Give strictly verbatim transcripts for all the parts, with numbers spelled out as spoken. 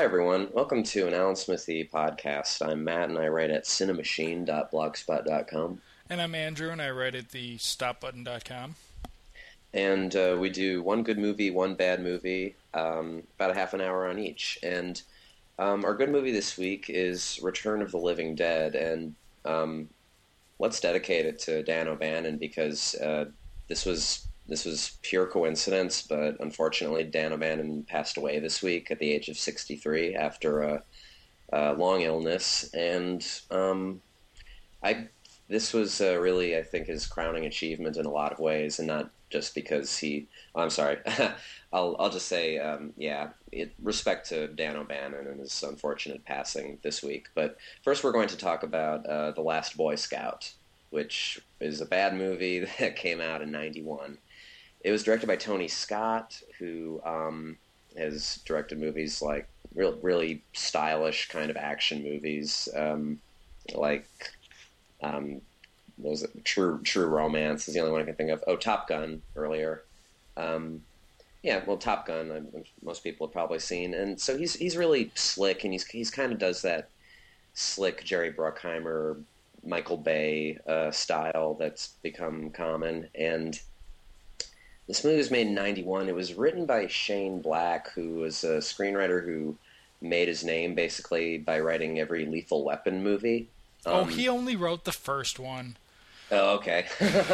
everyone. Welcome to an Alan Smithy podcast. I'm Matt, and I write at cinemachine dot blogspot dot com. And I'm Andrew, and I write at the stop button dot com. And uh, we do one good movie, one bad movie, um, about a half an hour on each. And um, our good movie this week is Return of the Living Dead, and um, let's dedicate it to Dan O'Bannon because uh, this was this was pure coincidence, but unfortunately Dan O'Bannon passed away this week at the age of sixty-three after a, a long illness, and um, I this was uh, really, I think, his crowning achievement in a lot of ways, and not just because he. Oh, I'm sorry. I'll I'll just say, um, yeah, it, respect to Dan O'Bannon and his unfortunate passing this week. But first, we're going to talk about uh, The Last Boy Scout, which is a bad movie that came out in ninety-one. It was directed by Tony Scott, who um, has directed movies like real, really stylish kind of action movies, um, like um, what was it? True True Romance is the only one I can think of. Oh, Top Gun earlier. Um, yeah, well, Top Gun, I, most people have probably seen, and so he's he's really slick, and he's he's kind of does that slick Jerry Bruckheimer, Michael Bay uh, style that's become common. And this movie was made in ninety-one. It was written by Shane Black, who was a screenwriter who made his name basically by writing every Lethal Weapon movie. Um, oh, he only wrote the first one. Oh, okay.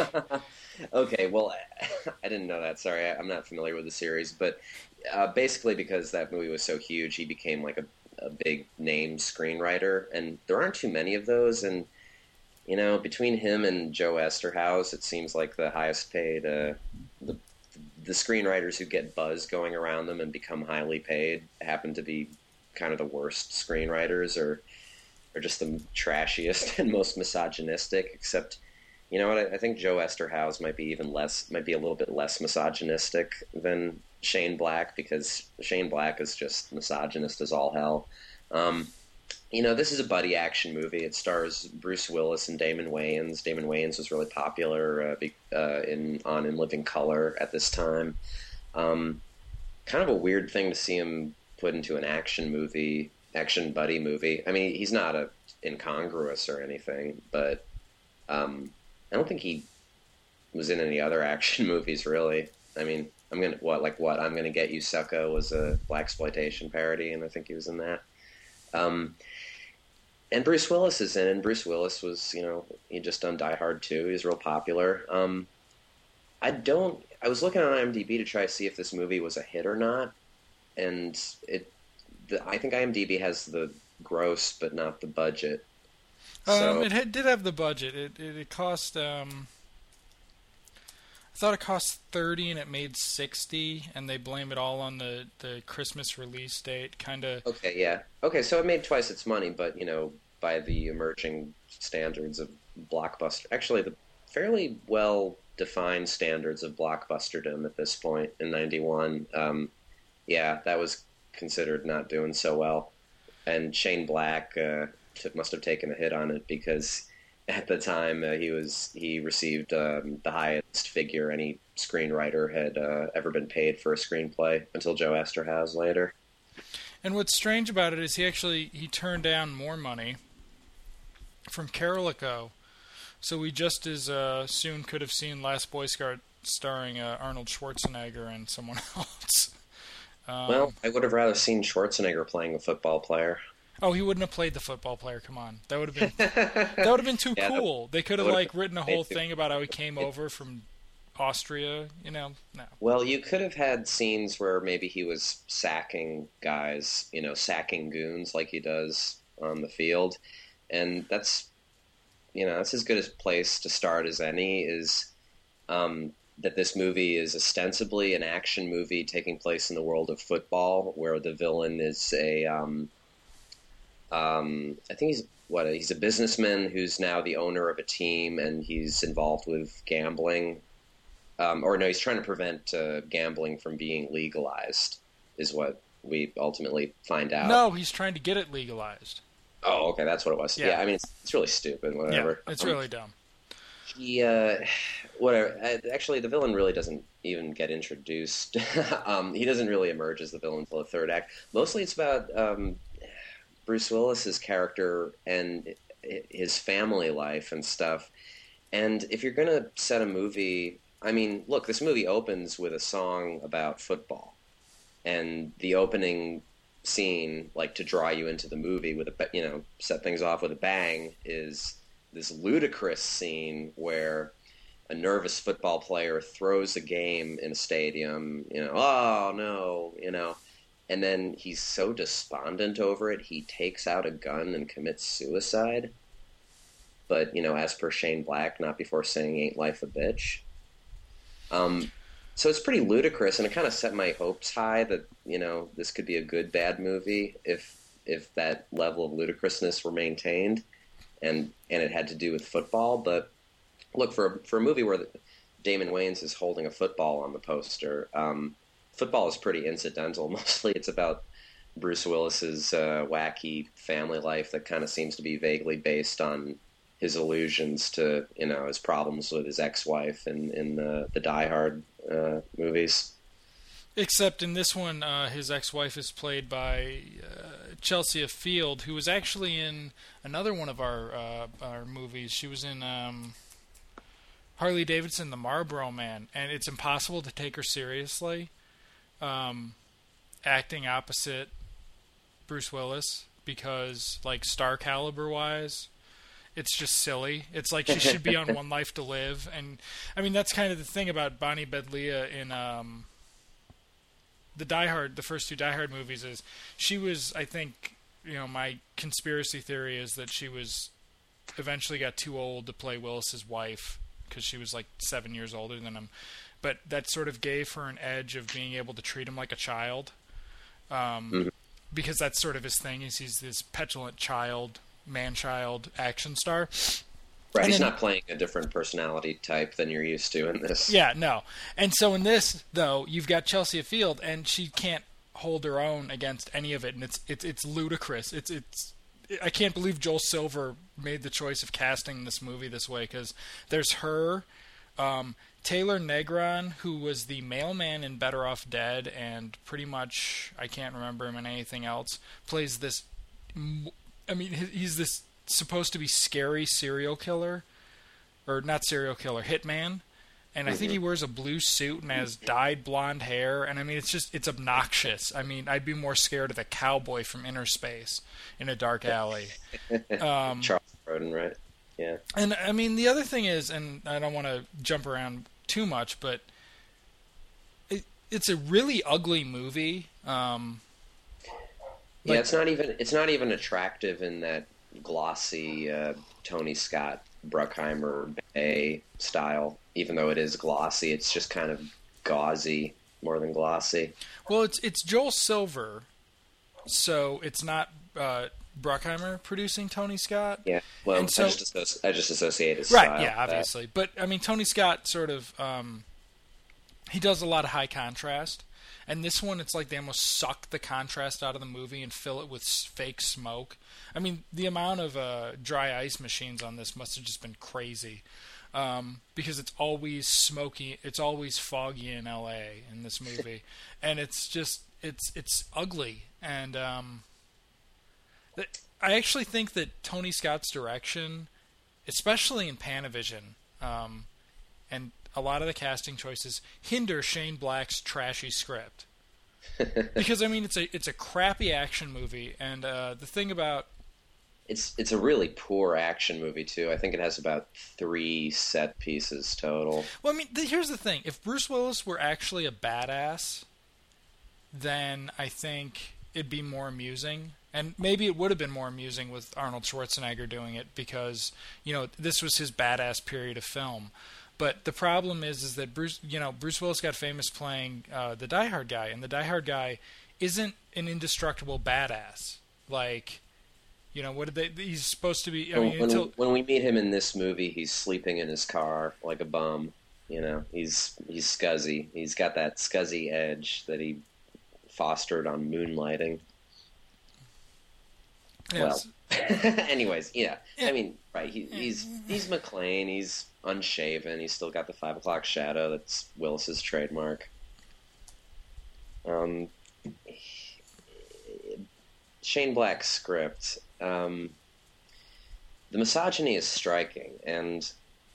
Okay, well, I didn't know that. Sorry, I'm not familiar with the series. But uh, basically because that movie was so huge, he became like a, a big name screenwriter. And there aren't too many of those. And, you know, between him and Joe Esterhaus, it seems like the highest paid, uh, the, the screenwriters who get buzz going around them and become highly paid happen to be kind of the worst screenwriters, or, or just the trashiest and most misogynistic, except... You know what? I think Joe Esterhaus might be even less, might be a little bit less misogynistic than Shane Black, because Shane Black is just misogynist as all hell. Um, you know, this is a buddy action movie. It stars Bruce Willis and Damon Wayans. Damon Wayans was really popular uh, be, uh, in on In Living Color at this time. Um, kind of a weird thing to see him put into an action movie, action buddy movie. I mean, he's not a incongruous or anything, but. Um, I don't think he was in any other action movies, really. I mean, I'm gonna what like what I'm gonna get you, Sucko was a blaxploitation parody, and I think he was in that. Um, and Bruce Willis is in, and Bruce Willis was, you know, he just done Die Hard two. He was real popular. Um, I don't. I was looking on IMDb to try to see if this movie was a hit or not, and it. The, I think IMDb has the gross, but not the budget. So, um, it had, did have the budget. It it, it cost. Um, I thought it cost thirty, and it made sixty, and they blame it all on the, the Christmas release date. Kind of. Okay, yeah. Okay, so it made twice its money, but you know, by the emerging standards of blockbuster, actually, the fairly well defined standards of blockbusterdom at this point in ninety-one. Um, yeah, that was considered not doing so well, and Shane Black. Uh, must have taken a hit on it because at the time uh, he was he received um, the highest figure any screenwriter had uh, ever been paid for a screenplay until Joe Esterhaus later. And what's strange about it is he actually he turned down more money from Carolico, so we just as uh, soon could have seen Last Boy Scout starring uh, Arnold Schwarzenegger and someone else. Um, well, I would have rather seen Schwarzenegger playing a football player. Oh, he wouldn't have played the football player. Come on, that would have been that would have been too yeah, cool. They could have like written a whole thing about how he came over from Austria. You know, no. Well, you could have had scenes where maybe he was sacking guys, you know, sacking goons like he does on the field, and that's, you know, that's as good a place to start as any. Is um, that this movie is ostensibly an action movie taking place in the world of football, where the villain is a um, Um, I think he's what he's a businessman who's now the owner of a team, and he's involved with gambling. Um, or no, he's trying to prevent uh, gambling from being legalized, is what we ultimately find out. No, he's trying to get it legalized. Oh, okay, that's what it was. Yeah, yeah I mean, it's, it's really stupid, whatever. Yeah, it's um, really dumb. He, uh, whatever. uh, Actually, the villain really doesn't even get introduced. um, he doesn't really emerge as the villain until the third act. Mostly, it's about um, Bruce Willis's character and his family life and stuff. And if you're gonna set a movie, I mean, look, this movie opens with a song about football, and the opening scene, like to draw you into the movie with a, ba- you know, set things off with a bang, is this ludicrous scene where a nervous football player throws a game in a stadium, you know, oh no, you know, and then he's so despondent over it, he takes out a gun and commits suicide. But, you know, as per Shane Black, not before saying ain't life a bitch. Um, so it's pretty ludicrous, and it kind of set my hopes high that, you know, this could be a good, bad movie if if that level of ludicrousness were maintained, and and it had to do with football. But look, for, for a movie where Damon Wayans is holding a football on the poster, um, football is pretty incidental. Mostly it's about Bruce Willis's uh, wacky family life that kind of seems to be vaguely based on his allusions to, you know, his problems with his ex-wife in, in the, the Die Hard uh, movies. Except in this one, uh, his ex-wife is played by uh, Chelsea Field, who was actually in another one of our uh, our movies. She was in um, Harley Davidson, The Marlboro Man, and it's impossible to take her seriously, um, acting opposite Bruce Willis, because, like, star caliber-wise, it's just silly. It's like she should be on One Life to Live. And, I mean, that's kind of the thing about Bonnie Bedelia in um, the Die Hard, the first two Die Hard movies, is she was, I think, you know, my conspiracy theory is that she was eventually got too old to play Willis's wife because she was like seven years older than him. But that sort of gave her an edge of being able to treat him like a child. Um, mm-hmm. Because that's sort of his thing, is he's this petulant child, man-child action star. Right, and he's then, not playing a different personality type than you're used to in this. Yeah, no. And so in this, though, you've got Chelsea Field, and she can't hold her own against any of it, and it's it's it's ludicrous. It's it's I can't believe Joel Silver made the choice of casting this movie this way, because there's her, um, Taylor Negron, who was the mailman in Better Off Dead, and pretty much, I can't remember him in anything else, plays this... I mean, he's this supposed to be scary serial killer, or not serial killer, hitman, and I think he wears a blue suit and has dyed blonde hair, and I mean, it's just, it's obnoxious. I mean, I'd be more scared of the cowboy from Inner Space in a dark alley. Um, Charles Grodin, right? Yeah. And, I mean, the other thing is, and I don't want to jump around too much, but it, it's a really ugly movie. Um... Yeah, it's not even it's not even attractive in that glossy uh, Tony Scott Bruckheimer Bay style. Even though it is glossy, it's just kind of gauzy more than glossy. Well, it's it's Joel Silver, so it's not uh, Bruckheimer producing Tony Scott. Yeah, well, and so, I just associ- I just associate his right. style Yeah, obviously, but I mean, Tony Scott sort of um, he does a lot of high contrast. And this one, it's like they almost suck the contrast out of the movie and fill it with fake smoke. I mean, the amount of uh, dry ice machines on this must have just been crazy. Um, because it's always smoky, it's always foggy in L A in this movie. And it's just, it's it's ugly. And um, I actually think that Tony Scott's direction, especially in Panavision, um, and a lot of the casting choices hinder Shane Black's trashy script. Because I mean, it's a it's a crappy action movie, and uh, the thing about it's it's a really poor action movie too. I think it has about three set pieces total. Well, I mean, the, here's the thing: if Bruce Willis were actually a badass, then I think it'd be more amusing. And maybe it would have been more amusing with Arnold Schwarzenegger doing it, because you know this was his badass period of film. But the problem is, is that Bruce, you know, Bruce Willis got famous playing uh, the Die Hard guy, and the Die Hard guy isn't an indestructible badass. Like, you know, what did they? He's supposed to be. I mean, when, until, when we meet him in this movie, he's sleeping in his car like a bum. You know, he's he's scuzzy. He's got that scuzzy edge that he fostered on Moonlighting. Yes. Anyways, yeah. I mean, right. He, he's he's McClane. He's unshaven. He's still got the five o'clock shadow. That's Willis's trademark. Um, Shane Black's script. Um, the misogyny is striking, and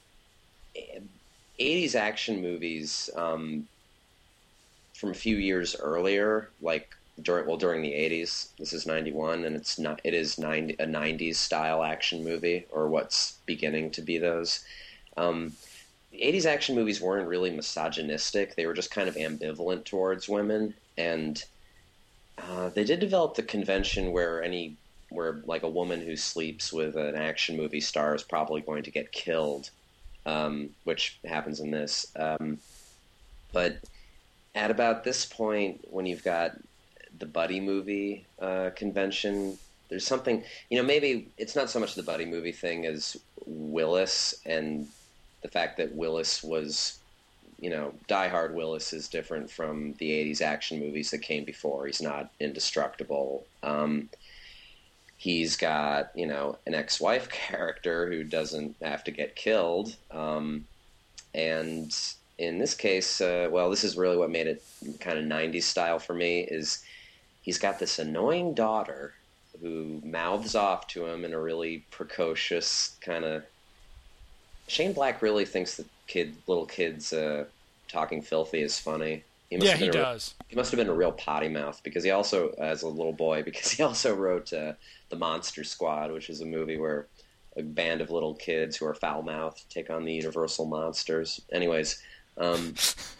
eighties action movies um, from a few years earlier, like during well during the eighties. This is ninety-one, and it's not. It is ninety, a nineties style action movie, or what's beginning to be those. Um, the eighties action movies weren't really misogynistic. They were just kind of ambivalent towards women, and uh, they did develop the convention where any where like a woman who sleeps with an action movie star is probably going to get killed, um, which happens in this. Um, but at about this point, when you've got the buddy movie uh, convention, there's something, you know, maybe it's not so much the buddy movie thing as Willis, and the fact that Willis was, you know, Die Hard Willis is different from the eighties action movies that came before. He's not indestructible. Um, he's got, you know, an ex-wife character who doesn't have to get killed. Um, and in this case, uh, well, this is really what made it kind of nineties style for me, is he's got this annoying daughter who mouths off to him in a really precocious kind of... Shane Black really thinks that kid, little kids uh, talking filthy is funny. He must yeah, have been he a does. Real, he must have been a real potty mouth, because he also, as a little boy, because he also wrote uh, The Monster Squad, which is a movie where a band of little kids who are foul-mouthed take on the Universal monsters. Anyways, um,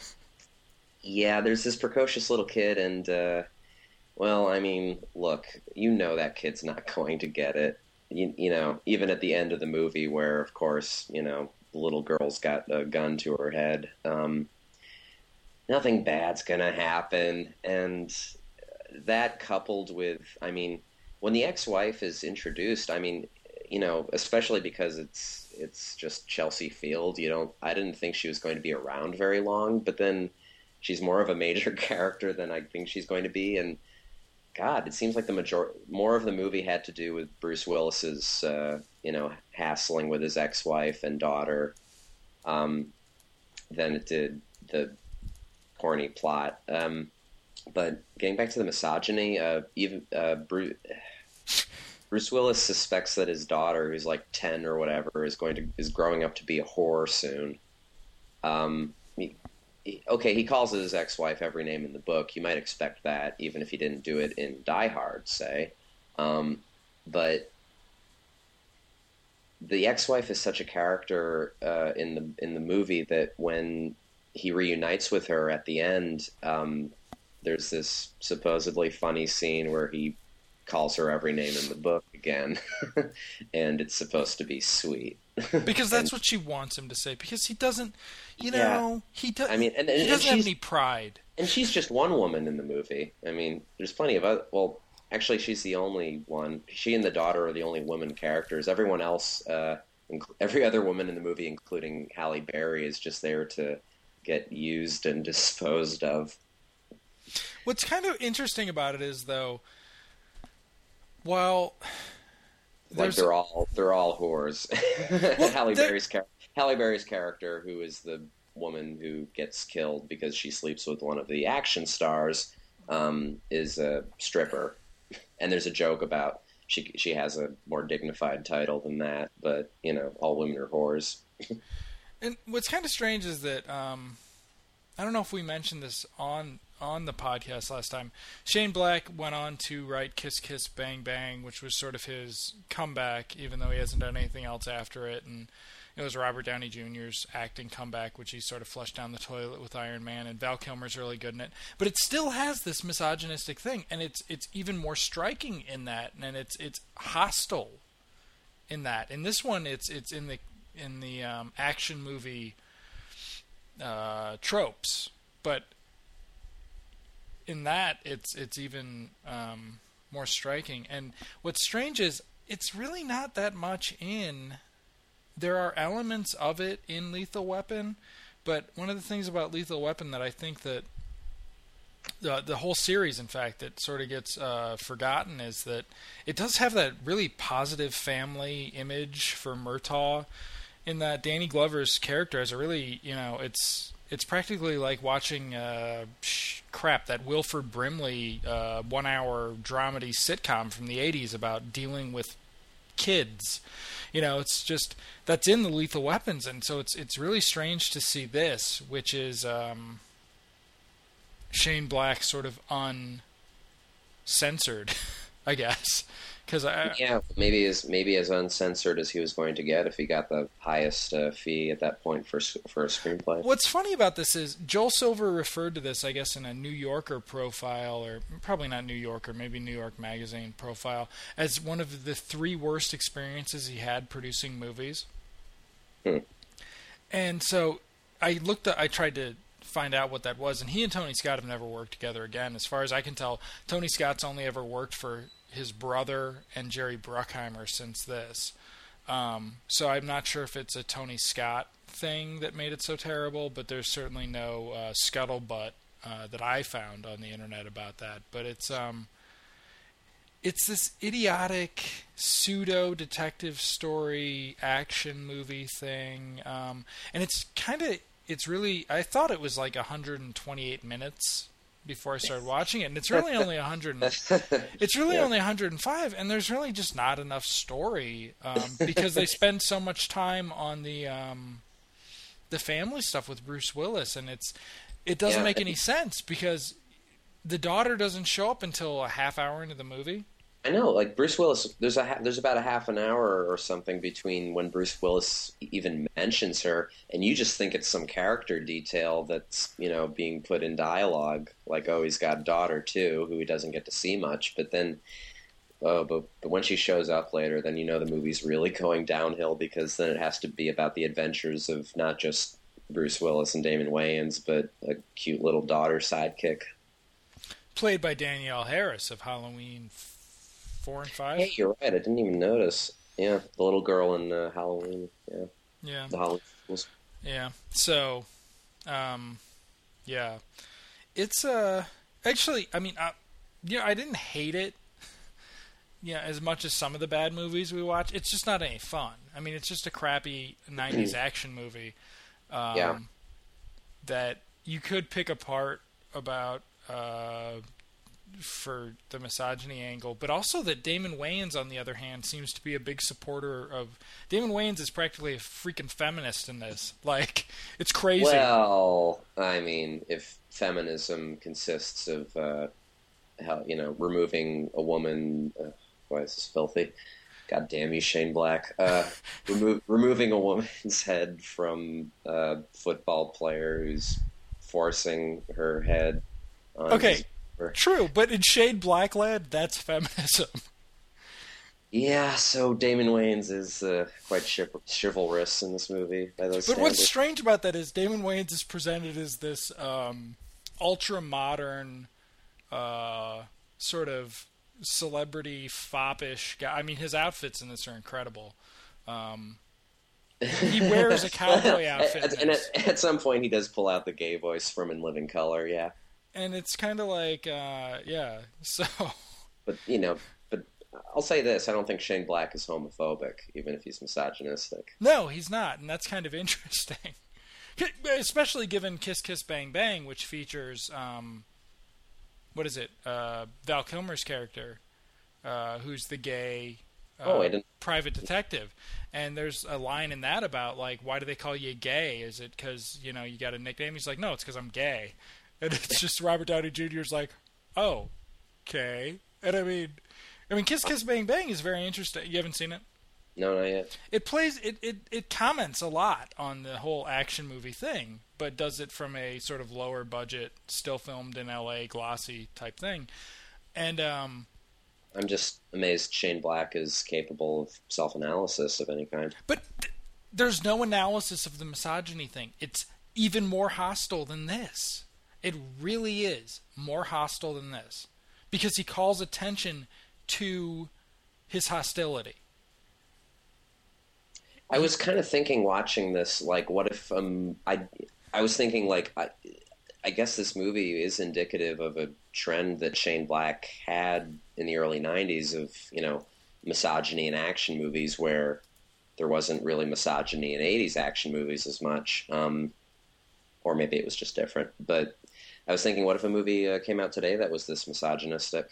yeah, there's this precocious little kid, and, uh, well, I mean, look, you know that kid's not going to get it. You, you know, even at the end of the movie where, of course, you know, the little girl's got a gun to her head, um, nothing bad's going to happen. And that coupled with, I mean, when the ex-wife is introduced, I mean, you know, especially because it's it's just Chelsea Field, you don't, I didn't think she was going to be around very long, but then she's more of a major character than I think she's going to be. And God, it seems like the major more of the movie had to do with Bruce Willis's, uh, you know, hassling with his ex-wife and daughter, um, than it did the corny plot. Um, but getting back to the misogyny, uh, even uh, Bruce, Bruce Willis suspects that his daughter, who's like ten or whatever, is going to is growing up to be a whore soon. Um, he, Okay, he calls his ex-wife every name in the book. You might expect that, even if he didn't do it in Die Hard, say. Um, but the ex-wife is such a character uh, in the in the movie that when he reunites with her at the end, um, there's this supposedly funny scene where he calls her every name in the book again, and it's supposed to be sweet. Because that's and, what she wants him to say. Because he doesn't, you know, yeah. he, do, I mean, and, and, he doesn't and have any pride. And she's just one woman in the movie. I mean, there's plenty of other... Well, actually, she's the only one. She and the daughter are the only women characters. Everyone else, uh, inc- every other woman in the movie, including Halle Berry, is just there to get used and disposed of. What's kind of interesting about it is, though, while... Like they're all they're all whores. Well, Halle Berry's char- Halle Berry's character, who is the woman who gets killed because she sleeps with one of the action stars, um, is a stripper. And there's a joke about she she has a more dignified title than that, but you know, all women are whores. And what's kind of strange is that um, I don't know if we mentioned this on. on the podcast last time. Shane Black went on to write Kiss Kiss Bang Bang, which was sort of his comeback, even though he hasn't done anything else after it. And it was Robert Downey Junior's acting comeback, which he sort of flushed down the toilet with Iron Man, and Val Kilmer's really good in it. But it still has this misogynistic thing, and it's it's even more striking in that, and it's it's hostile in that. In this one, it's it's in the in the um, action movie uh, tropes, but in that, it's it's even um, more striking. And what's strange is it's really not that much in. There are elements of it in Lethal Weapon, but one of the things about Lethal Weapon that I think that the the whole series, in fact, that sort of gets uh, forgotten is that it does have that really positive family image for Murtaugh. In that Danny Glover's character has a really, you know, it's it's practically like watching uh, sh- crap that Wilford Brimley uh, one-hour dramedy sitcom from the eighties about dealing with kids. You know, it's just that's in the Lethal Weapons, and so it's it's really strange to see this, which is um, Shane Black sort of uncensored, I guess. Cause I, yeah, maybe as maybe as uncensored as he was going to get if he got the highest uh, fee at that point for for a screenplay. What's funny about this is Joel Silver referred to this, I guess, in a New Yorker profile, or probably not New Yorker, maybe New York Magazine profile, as one of the three worst experiences he had producing movies. Hmm. And so I looked, at, I tried to find out what that was, and he and Tony Scott have never worked together again. As far as I can tell, Tony Scott's only ever worked for his brother and Jerry Bruckheimer since this. Um, so I'm not sure if it's a Tony Scott thing that made it so terrible, but there's certainly no uh, scuttlebutt uh, that I found on the internet about that. But it's um, it's this idiotic pseudo detective story action movie thing, um, and it's kind of it's really I thought it was like one hundred twenty-eight minutes before I started watching it, and it's really only one hundred. It's really yeah. only one hundred five, and there's really just not enough story um, because they spend so much time on the um, the family stuff with Bruce Willis, and it's it doesn't yeah. make any sense because the daughter doesn't show up until a half hour into the movie. I know, like Bruce Willis. There's a ha- there's about a half an hour or something between when Bruce Willis even mentions her, and you just think it's some character detail that's you know being put in dialogue, like oh he's got a daughter too, who he doesn't get to see much. But then, oh, but but when she shows up later, then you know the movie's really going downhill because then it has to be about the adventures of not just Bruce Willis and Damon Wayans, but a cute little daughter sidekick, played by Danielle Harris of Halloween Four and five. Hey, you're right. I didn't even notice. Yeah, the little girl in uh, Halloween. Yeah. Yeah. The Halloween schools. Yeah. So, um, yeah, it's uh actually. I mean, I, you know, I didn't hate it. Yeah, as much as some of the bad movies we watch, it's just not any fun. I mean, it's just a crappy nineties action movie. Um, yeah. That you could pick apart about. Uh, for the misogyny angle, but also that Damon Wayans, on the other hand, seems to be a big supporter of... Damon Wayans is practically a freaking feminist in this. Like, it's crazy. Well, I mean, if feminism consists of, uh, hell, you know, removing a woman... Uh, why is this filthy? God damn you, Shane Black. Uh, remo- removing a woman's head from a football player who's forcing her head on Okay. his... True, but in Shane Blackland, that's feminism. Yeah, so Damon Wayans is uh, quite chiv- chivalrous in this movie by those But standards. what's strange about that is Damon Wayans is presented as this um, ultra-modern uh, sort of celebrity foppish guy. I mean, his outfits in this are incredible. Um, he wears a cowboy outfit. at, and at, at some point he does pull out the gay voice from In Living Color, yeah. And it's kind of like, uh, yeah, so... But, you know, but I'll say this, I don't think Shane Black is homophobic, even if he's misogynistic. No, he's not, and that's kind of interesting. Especially given Kiss Kiss Bang Bang, which features, um, what is it, uh, Val Kilmer's character, uh, who's the gay uh, oh, I didn't... private detective. And there's a line in that about, like, why do they call you gay? Is it because, you know, you got a nickname? He's like, no, it's because I'm gay. And it's just Robert Downey Junior's like, oh, okay. And I mean, I mean, Kiss Kiss Bang Bang is very interesting. You haven't seen it? No, not yet. It plays, it, it, it comments a lot on the whole action movie thing, but does it from a sort of lower budget, still filmed in L A, glossy type thing. And um, I'm just amazed Shane Black is capable of self-analysis of any kind. But th- there's no analysis of the misogyny thing. It's even more hostile than this. It really is more hostile than this because he calls attention to his hostility. I was kind of thinking watching this, like, what if um, I, I was thinking like, I, I guess this movie is indicative of a trend that Shane Black had in the early nineties of, you know, misogyny in action movies where there wasn't really misogyny in eighties action movies as much. Um, or maybe it was just different. But I was thinking, what if a movie uh, came out today that was this misogynistic?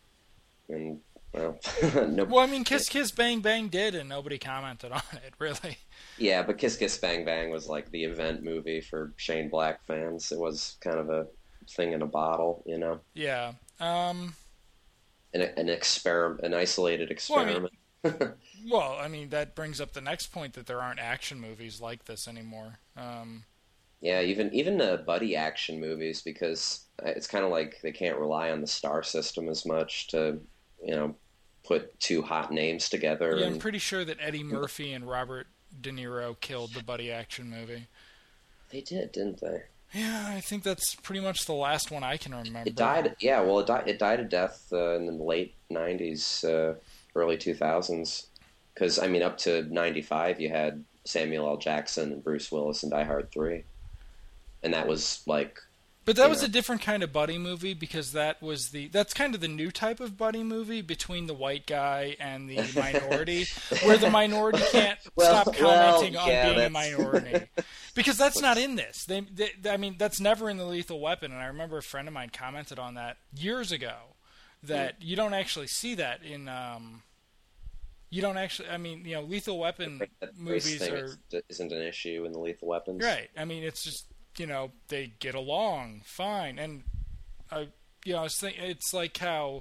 And, well, no. Well, I mean, Kiss Kiss Bang Bang did, and nobody commented on it, really. Yeah, but Kiss Kiss Bang Bang was like the event movie for Shane Black fans. It was kind of a thing in a bottle, you know? Yeah. Um, an, an experiment, an isolated experiment. Well I, mean, well, I mean, that brings up the next point that there aren't action movies like this anymore. Um, yeah, even even uh, buddy action movies, because it's kind of like they can't rely on the star system as much to, you know, put two hot names together. Yeah, and... I'm pretty sure that Eddie Murphy and Robert De Niro killed the buddy action movie. They did, didn't they? Yeah, I think that's pretty much the last one I can remember. It died. Yeah, well, it died. It died a death uh, in the late nineties, uh, early two thousands. Because I mean, up to ninety-five, you had Samuel L. Jackson and Bruce Willis in Die Hard three, and that was like. But that was know. a different kind of buddy movie because that was the that's kind of the new type of buddy movie between the white guy and the minority, where the minority can't well, stop commenting well, on yeah, being that's... a minority, because that's not in this. They, they, I mean, that's never in the Lethal Weapon, and I remember a friend of mine commented on that years ago that mm. you don't actually see that in. Um, you don't actually. I mean, you know, Lethal Weapon that movies thing are isn't an issue in the Lethal Weapons, right? I mean, it's just. You know, they get along fine, and I, you know, I was thinking it's like how,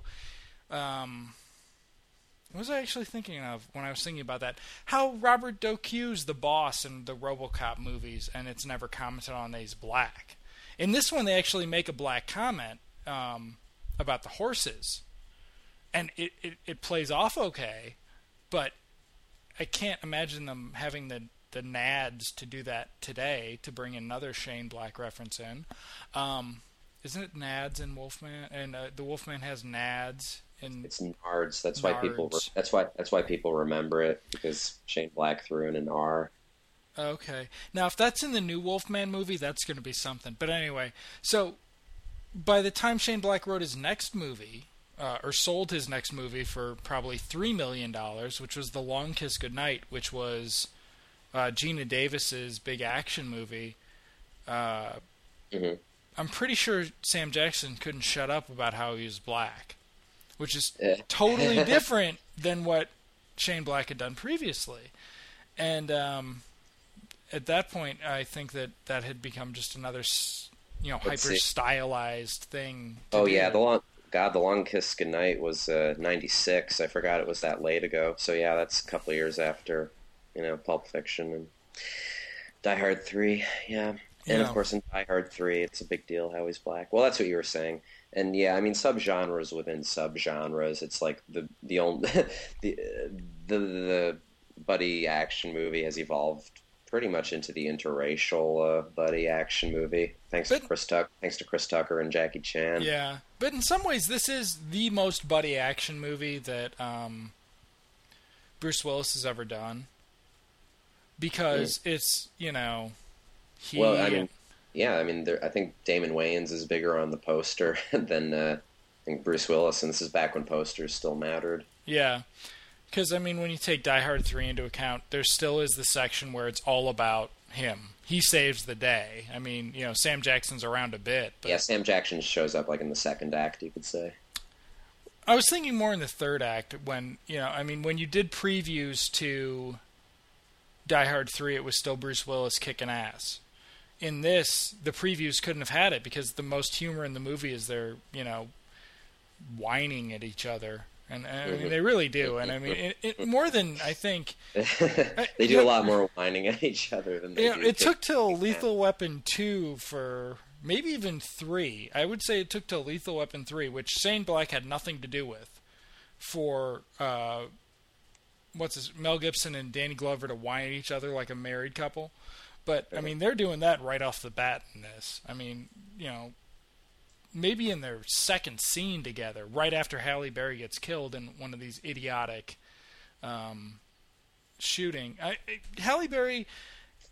um, what was I actually thinking of when I was thinking about that? How Robert Docu's the boss in the RoboCop movies, and it's never commented on that he's black. In this one, they actually make a black comment um, about the horses, and it, it it plays off okay, but I can't imagine them having the the nads to do that today, to bring another Shane Black reference in. Um, isn't it nads in Wolfman? And uh, the Wolfman has nads in it's nards. That's nards. why people. That's why. That's why people remember it, because Shane Black threw in an R. Okay. Now, if that's in the new Wolfman movie, that's going to be something. But anyway, so by the time Shane Black wrote his next movie, uh, or sold his next movie for probably three million dollars, which was The Long Kiss Goodnight, which was Uh, Gina Davis's big action movie. Uh, mm-hmm. I'm pretty sure Sam Jackson couldn't shut up about how he was black, which is yeah. totally different than what Shane Black had done previously. And um, at that point, I think that that had become just another, you know, hyper stylized thing. To oh do. yeah, the long God, the Long Kiss Goodnight was uh, ninety-six. I forgot it was that late ago. So yeah, that's a couple of years after. You know, Pulp Fiction and Die Hard three, yeah. And, yeah. of course, in Die Hard three, it's a big deal how he's black. Well, that's what you were saying. And, yeah, I mean, subgenres within subgenres. It's like the the only, the, the, the buddy action movie has evolved pretty much into the interracial uh, buddy action movie. Thanks but, to Chris Tucker, thanks to Chris Tucker and Jackie Chan. Yeah. But in some ways, this is the most buddy action movie that um, Bruce Willis has ever done. Because mm. it's, you know, he... Well, I mean, yeah, I mean, there, I think Damon Wayans is bigger on the poster than uh, I think Bruce Willis, and this is back when posters still mattered. Yeah, because, I mean, when you take Die Hard three into account, there still is the section where it's all about him. He saves the day. I mean, you know, Sam Jackson's around a bit. But... Yeah, Sam Jackson shows up, like, in the second act, you could say. I was thinking more in the third act when, you know, I mean, when you did previews to Die Hard three, it was still Bruce Willis kicking ass. In this, the previews couldn't have had it because the most humor in the movie is they're, you know, whining at each other. And, and I mean, they really do. And I mean, it, it, more than, I think... they do a lot more whining at each other than they you know, do. It took till Lethal Weapon two for... maybe even three. I would say it took till Lethal Weapon three, which Shane Black had nothing to do with, for... Uh, what's this, Mel Gibson and Danny Glover to whine at each other like a married couple. But, I mean, they're doing that right off the bat in this. I mean, you know, maybe in their second scene together, right after Halle Berry gets killed in one of these idiotic um, shooting. I, I, Halle Berry,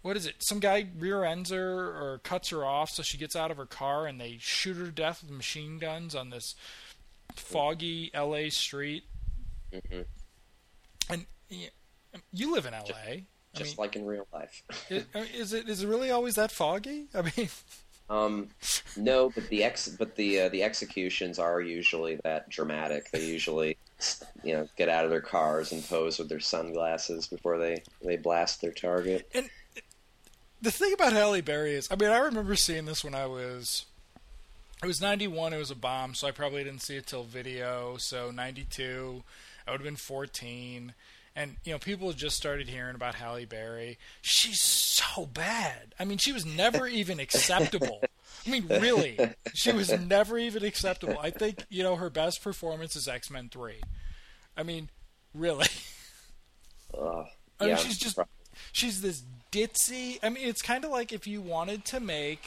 what is it? Some guy rear ends her or cuts her off, so she gets out of her car, and they shoot her to death with machine guns on this foggy L A street. Mm-hmm. And you live in L A. Just, I just mean, like in real life. is, is it is it really always that foggy? I mean, um, no, but the ex but the uh, the executions are usually that dramatic. They usually, you know, get out of their cars and pose with their sunglasses before they, they blast their target. And the thing about Halle Berry is, I mean, I remember seeing this when I was, it was ninety-one, it was a bomb, so I probably didn't see it till video, so ninety-two, I would have been fourteen, and, you know, people had just started hearing about Halle Berry. She's so bad. I mean, she was never even acceptable. I mean, really, she was never even acceptable. I think, you know, her best performance is X-Men three. I mean, really. Uh, I mean, yeah, she's just, she's this ditzy. I mean, it's kind of like if you wanted to make,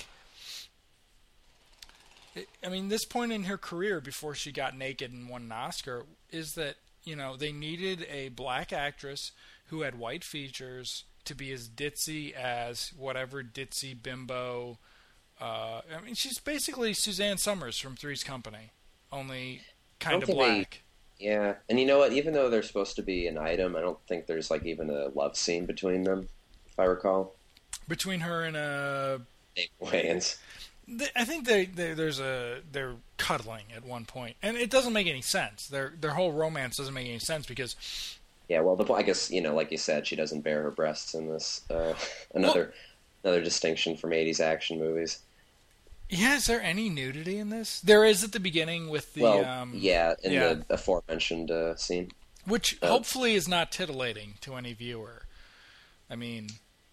I mean, this point in her career before she got naked and won an Oscar is that, you know, they needed a black actress who had white features to be as ditzy as whatever ditzy bimbo. Uh, I mean, she's basically Suzanne Summers from Three's Company, only kind of black. They, yeah, and you know what? Even though they're supposed to be an item, I don't think there's like even a love scene between them, if I recall. Between her and uh, Wayans. I think they, they there's a they're cuddling at one point, and it doesn't make any sense. Their their whole romance doesn't make any sense because. Yeah, well, the, I guess you know, like you said, she doesn't bare her breasts in this. Uh, another well, another distinction from eighties action movies. Yeah, is there any nudity in this? There is at the beginning with the. Well, um, yeah, in yeah. the aforementioned uh, scene, which uh, hopefully is not titillating to any viewer. I mean,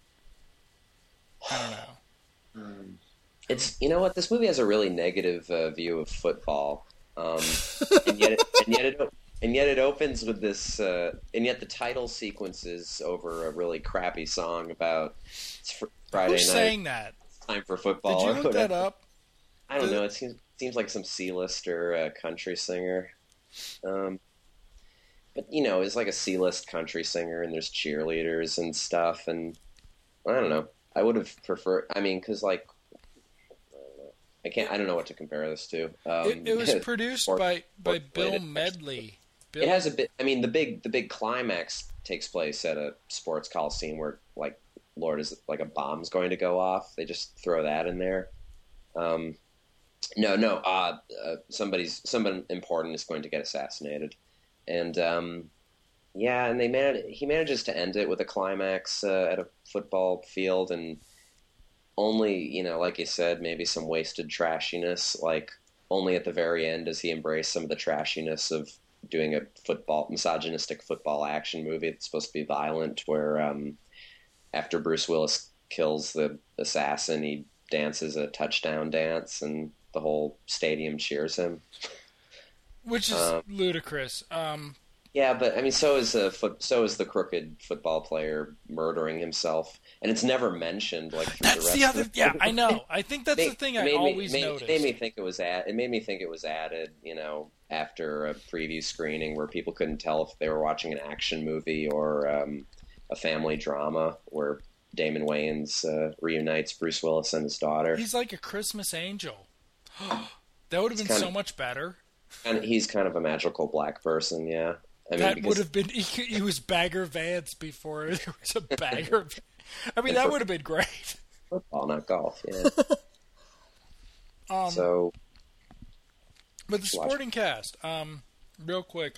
I don't know. Um, It's you know what, this movie has a really negative uh, view of football, um, and yet it, and yet it and yet it opens with this, uh, and yet the title sequence is over a really crappy song about it's fr- Friday Who's night. saying that? It's time for football. Did you or look whatever. that up? I don't The... know. It seems seems like some C-lister uh, country singer, um, but you know, it's like a C-list country singer, and there's cheerleaders and stuff, and I don't know. I would have preferred. I mean, because like. I can't. I don't know what to compare this to. Um, it, it was produced or, by by or Bill Medley. Bill... It has a bit. I mean, the big the big climax takes place at a sports coliseum where, like, Lord, is like a bomb's going to go off. They just throw that in there. Um, no, no. Uh, uh, somebody's someone important is going to get assassinated, and um, yeah, and they manage. He manages to end it with a climax uh, at a football field and. Only, you know, like you said, maybe some wasted trashiness. Like, only at the very end does he embrace some of the trashiness of doing a football, misogynistic football action movie that's supposed to be violent, where um, after Bruce Willis kills the assassin, he dances a touchdown dance, and the whole stadium cheers him. Which is um, ludicrous. Um, yeah, but, I mean, so is, a foot, so is the crooked football player murdering himself. And it's never mentioned. Like through that's the, rest the other. of the Yeah, I know. I think that's made, the thing I me, always made, noticed. It made me think it was ad, It made me think it was added. You know, after a preview screening where people couldn't tell if they were watching an action movie or um, a family drama, where Damon Wayans uh, reunites Bruce Willis and his daughter. He's like a Christmas angel. That would have been so of, much better. And he's kind of a magical black person. Yeah. I mean, that because, would have been. He, he was Bagger Vance before there was a Bagger. I mean, that would have been great. Football, not golf. Yeah. um, so, but the supporting cast, um, real quick.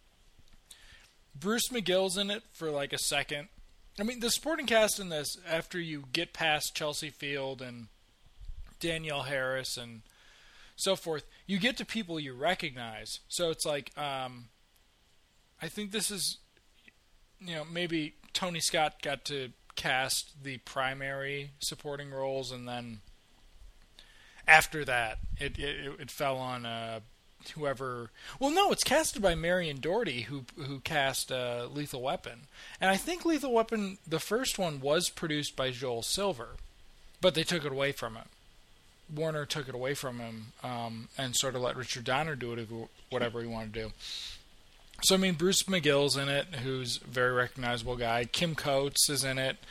Bruce McGill's in it for like a second. I mean, the supporting cast in this, after you get past Chelsea Field and Danielle Harris and so forth, you get to people you recognize. So it's like. Um, I think this is, you know, maybe Tony Scott got to cast the primary supporting roles, and then after that, it it, it fell on uh, whoever. Well, no, it's casted by Marion Doherty, who who cast uh, Lethal Weapon, and I think Lethal Weapon, the first one, was produced by Joel Silver, but they took it away from him. Warner took it away from him um, and sort of let Richard Donner do it, whatever he wanted to do. So, I mean, Bruce McGill's in it, who's a very recognizable guy. Kim Coates is in it,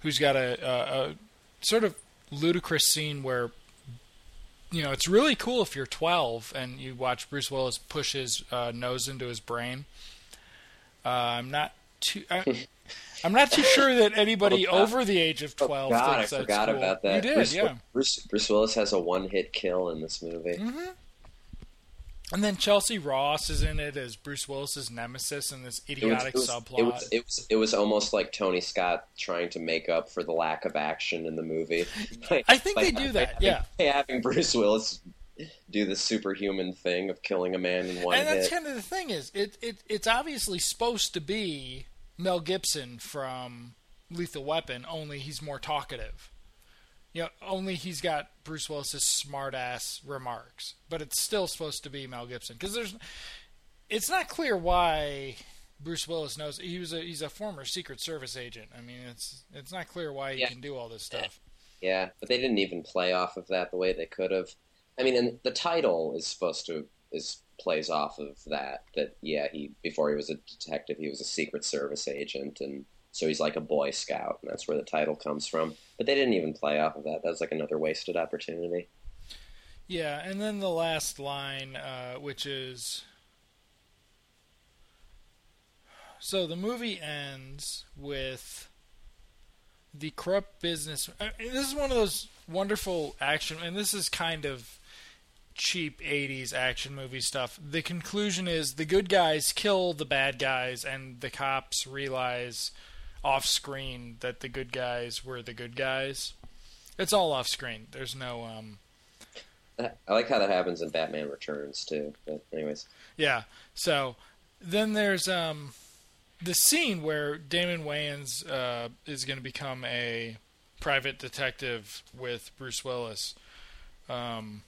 who's got a, a, a sort of ludicrous scene where, you know, it's really cool if you're twelve and you watch Bruce Willis push his uh, nose into his brain. Uh, I'm not too. I, I'm not too sure that anybody oh, over the age of twelve oh, God, thinks I that's forgot cool. about that. You did, Bruce, yeah. Bruce, Bruce Willis has a one-hit kill in this movie. Mm-hmm. And then Chelsea Ross is in it as Bruce Willis's nemesis in this idiotic it was, it was, subplot. It was, it was it was almost like Tony Scott trying to make up for the lack of action in the movie. Like, I think like, they do that, having, yeah. Having Bruce Willis do the superhuman thing of killing a man in one and hit. that's kind of the thing is, it, it it's obviously supposed to be Mel Gibson from Lethal Weapon, only he's more talkative. You know, only he's got Bruce Willis's smart-ass remarks, but it's still supposed to be Mel Gibson because there's, it's not clear why Bruce Willis knows he was a he's a former Secret Service agent. I mean, it's it's not clear why he yeah. can do all this stuff. Yeah, but they didn't even play off of that the way they could have. I mean, and the title is supposed to is plays off of that. That yeah, he before he was a detective, he was a Secret Service agent, and so he's like a Boy Scout, and that's where the title comes from. But they didn't even play off of that. That was like another wasted opportunity. Yeah, and then the last line, uh, which is... So the movie ends with the corrupt business... This is one of those wonderful action... And this is kind of cheap eighties action movie stuff. The conclusion is the good guys kill the bad guys, and the cops realize... off-screen that the good guys were the good guys. It's all off-screen. There's no... um I like how that happens in Batman Returns, too. But anyways. Yeah. So, then there's um the scene where Damon Wayans uh, is going to become a private detective with Bruce Willis. Um,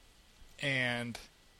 and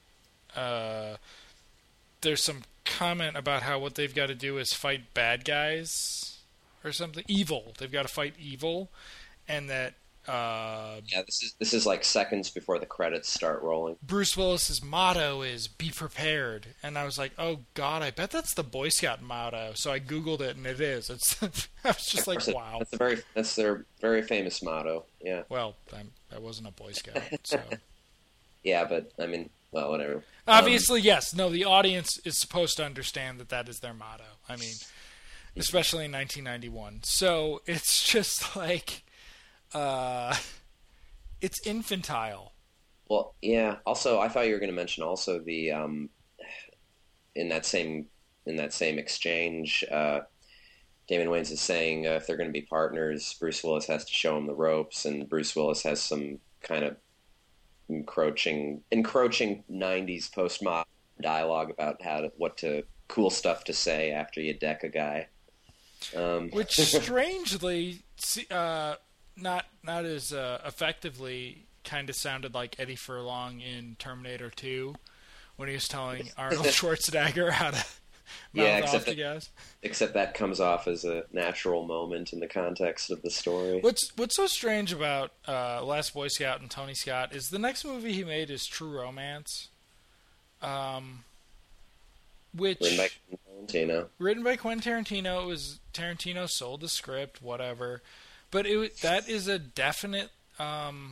uh, there's some comment about how what they've got to do is fight bad guys or something. Evil. They've got to fight evil, and that uh, yeah, this is this is like seconds before the credits start rolling. Bruce Willis's motto is "Be prepared," and I was like, "Oh God, I bet that's the Boy Scout motto." So I googled it, and it is. It's. I was just like, "Wow." That's a very that's their very famous motto. Yeah. Well, I'm, I wasn't a Boy Scout, so. Yeah, but I mean, well, whatever. Obviously, um, yes. No, the audience is supposed to understand that that is their motto. I mean, especially in nineteen ninety-one. So it's just like, uh, it's infantile. Well, yeah. Also, I thought you were going to mention also the um, in that same in that same exchange, uh, Damon Wayans is saying uh, if they're going to be partners, Bruce Willis has to show him the ropes, and Bruce Willis has some kind of encroaching encroaching nineties postmodern dialogue about how to, what to cool stuff to say after you deck a guy, um. which strangely uh, not not as uh, effectively kind of sounded like Eddie Furlong in Terminator two when he was telling Arnold Schwarzenegger how to mouth yeah, off except the that, guys. Except that comes off as a natural moment in the context of the story. What's What's so strange about uh, Last Boy Scout and Tony Scott is the next movie he made is True Romance, um, which written by Tarantino. Written by Quentin Tarantino. It was Tarantino sold the script, whatever, but it that is a definite. Um,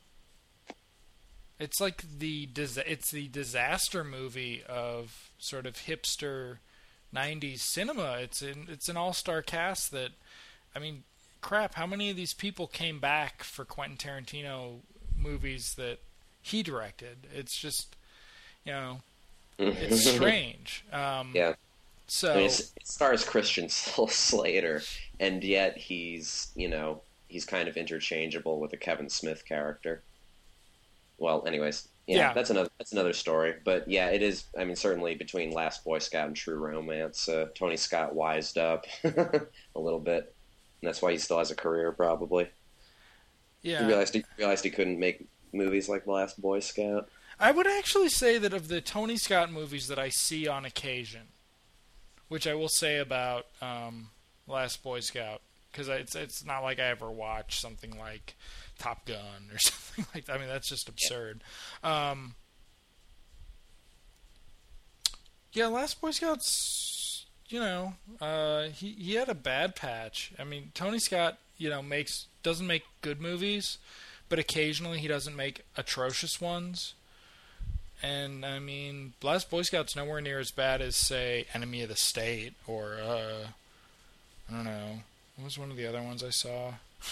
it's like the it's the disaster movie of sort of hipster nineties cinema. It's in it's an all-star cast that, I mean, crap, how many of these people came back for Quentin Tarantino movies that he directed? It's just, you know, it's strange. Um, yeah. So I mean, it stars Christian Slater, and yet he's, you know, he's kind of interchangeable with the Kevin Smith character. Well, anyways, yeah, yeah, that's another that's another story. But yeah, it is. I mean, certainly between Last Boy Scout and True Romance, uh, Tony Scott wised up a little bit, and that's why he still has a career, probably. Yeah, he realized he realized he couldn't make movies like The Last Boy Scout. I would actually say that of the Tony Scott movies that I see on occasion, which I will say about um, Last Boy Scout, because it's it's not like I ever watch something like Top Gun or something like that. I mean, that's just absurd. Yeah, um, yeah Last Boy Scout's, you know, uh, he, he had a bad patch. I mean, Tony Scott you know, makes doesn't make good movies, but occasionally he doesn't make atrocious ones. And, I mean, Last Boy Scout's nowhere near as bad as, say, Enemy of the State, or, uh, I don't know, what was one of the other ones I saw?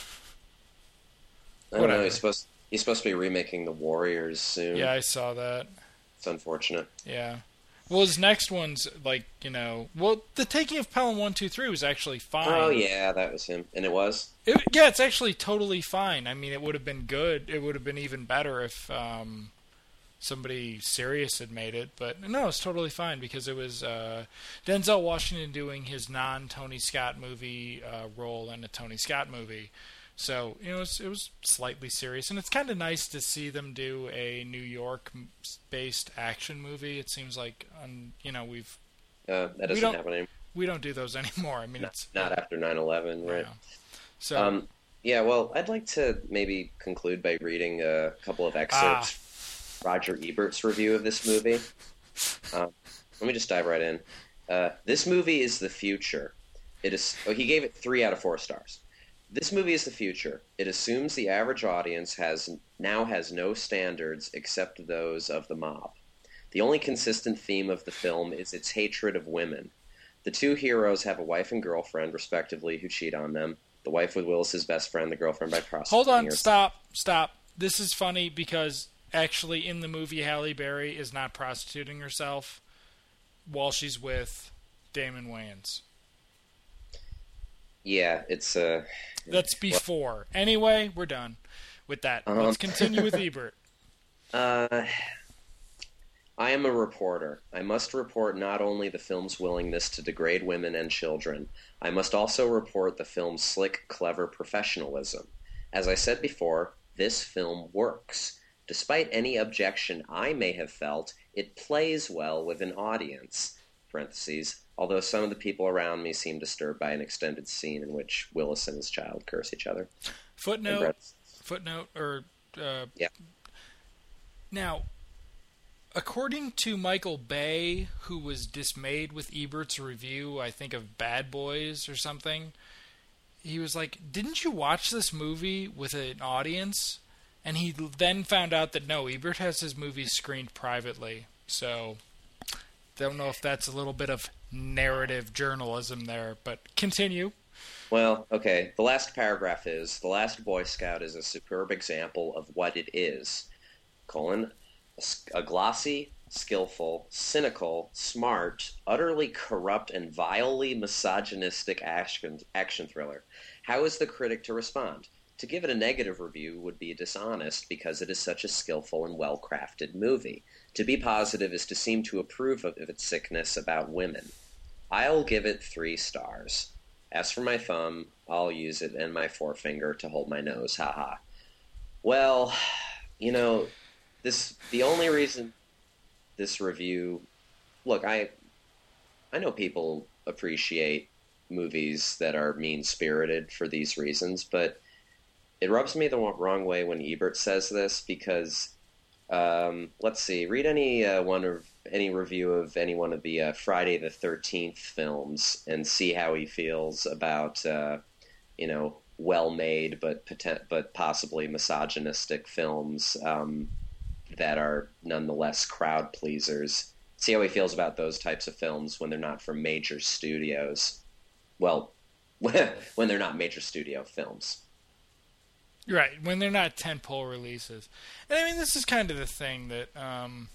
I don't know, he's supposed, he's supposed to be remaking The Warriors soon. Yeah, I saw that. It's unfortunate. Yeah. Well, his next one's, like, you know, well, The Taking of Pelham one two three was actually fine. Oh, yeah, that was him. And it was? It, yeah, it's actually totally fine. I mean, it would have been good. It would have been even better if, um... somebody serious had made it, but no, it's totally fine because it was uh, Denzel Washington doing his non-Tony Scott movie uh, role in a Tony Scott movie. So, you know, it was, it was slightly serious, and it's kind of nice to see them do a New York-based action movie. It seems like, um, you know, we've uh, that doesn't happen anymore. We don't do those anymore. I mean, not, it's not after nine eleven, right? Yeah. So, um, yeah. Well, I'd like to maybe conclude by reading a couple of excerpts. Ah. Roger Ebert's review of this movie. Um, let me just dive right in. Uh, this movie is the future. It is. Oh, he gave it three out of four stars. This movie is the future. It assumes the average audience has now has no standards except those of the mob. The only consistent theme of the film is its hatred of women. The two heroes have a wife and girlfriend, respectively, who cheat on them. The wife with Willis's best friend, the girlfriend by prostituting Hold on, herself. stop, stop. This is funny because actually, in the movie, Halle Berry is not prostituting herself while she's with Damon Wayans. Yeah, it's... Uh, That's before. Well, anyway, we're done with that. Um, Let's continue with Ebert. Uh, I am a reporter. I must report not only the film's willingness to degrade women and children, I must also report the film's slick, clever professionalism. As I said before, this film works. Despite any objection I may have felt, it plays well with an audience, parentheses, although some of the people around me seem disturbed by an extended scene in which Willis and his child curse each other. Footnote, footnote, or... Uh, yeah. Now, according to Michael Bay, who was dismayed with Ebert's review, I think, of Bad Boys or something, he was like, didn't you watch this movie with an audience? And he then found out that, no, Ebert has his movies screened privately. So, don't know if that's a little bit of narrative journalism there, but continue. Well, okay. The last paragraph is, The Last Boy Scout is a superb example of what it is, colon, a glossy, skillful, cynical, smart, utterly corrupt, and vilely misogynistic action, action thriller. How is the critic to respond? To give it a negative review would be dishonest because it is such a skillful and well-crafted movie. To be positive is to seem to approve of its sickness about women. I'll give it three stars. As for my thumb, I'll use it and my forefinger to hold my nose, haha. Well, you know, this the only reason this review... Look, I I know people appreciate movies that are mean-spirited for these reasons, but it rubs me the wrong way when Ebert says this because, um, let's see, read any uh, one of any review of any one of the uh, Friday the thirteenth films and see how he feels about, uh, you know, well-made but potent- but possibly misogynistic films um, that are nonetheless crowd pleasers. See how he feels about those types of films when they're not from major studios. Well, when they're not major studio films. Right, when they're not tentpole releases. And I mean, this is kind of the thing that, um,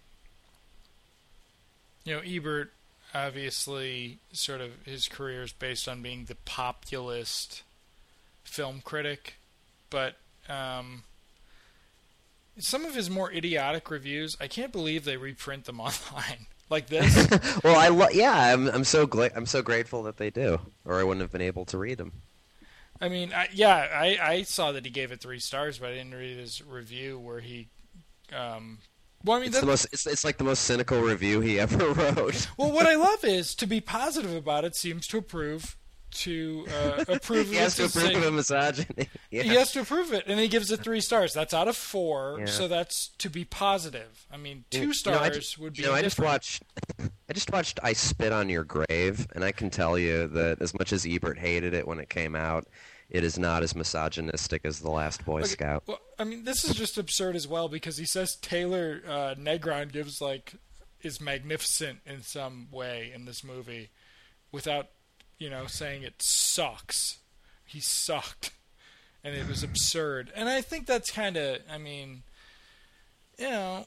you know, Ebert, obviously, sort of, his career is based on being the populist film critic, but um, some of his more idiotic reviews, I can't believe they reprint them online. Like this. Well, I lo- yeah, I'm I'm so gla- I'm so grateful that they do, or I wouldn't have been able to read them. I mean, I, yeah, I, I saw that he gave it three stars, but I didn't read his review where he. Um, well, I mean, it's the most. It's, it's like the most cynical review he ever wrote. Well, what I love is to be positive about it. Seems to approve to uh, approve. He has to approve of misogyny. Yeah. He has to approve it, and he gives it three stars. That's out of four, yeah. So that's to be positive. I mean, two you stars know, just, would be. You know, I different. just watched. I just watched I Spit on Your Grave, and I can tell you that as much as Ebert hated it when it came out, it is not as misogynistic as The Last Boy Okay, Scout. well, I mean, this is just absurd as well because he says Taylor uh, Negron gives like is magnificent in some way in this movie, without you know saying it sucks. He sucked, and it was absurd. And I think that's kind of, I mean, you know,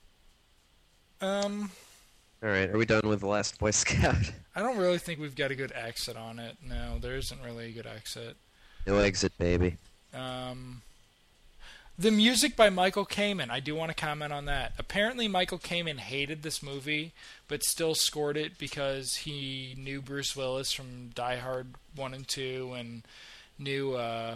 um. All right, are we done with The Last Boy Scout? I don't really think we've got a good exit on it. No, there isn't really a good exit. No exit, baby. Um, the music by Michael Kamen, I do want to comment on that. Apparently Michael Kamen hated this movie, but still scored it because he knew Bruce Willis from Die Hard one and two and knew uh,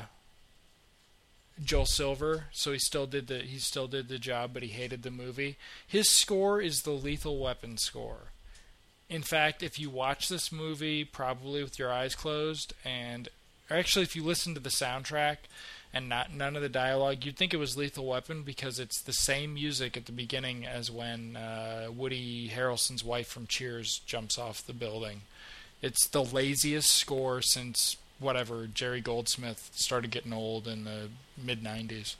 Joel Silver, so he still did the he still did the job, but he hated the movie. His score is the Lethal Weapon score. In fact, if you watch this movie probably with your eyes closed, and or actually if you listen to the soundtrack and not none of the dialogue, you'd think it was Lethal Weapon because it's the same music at the beginning as when uh, Woody Harrelson's wife from Cheers jumps off the building. It's the laziest score since whatever Jerry Goldsmith started getting old in the mid nineties.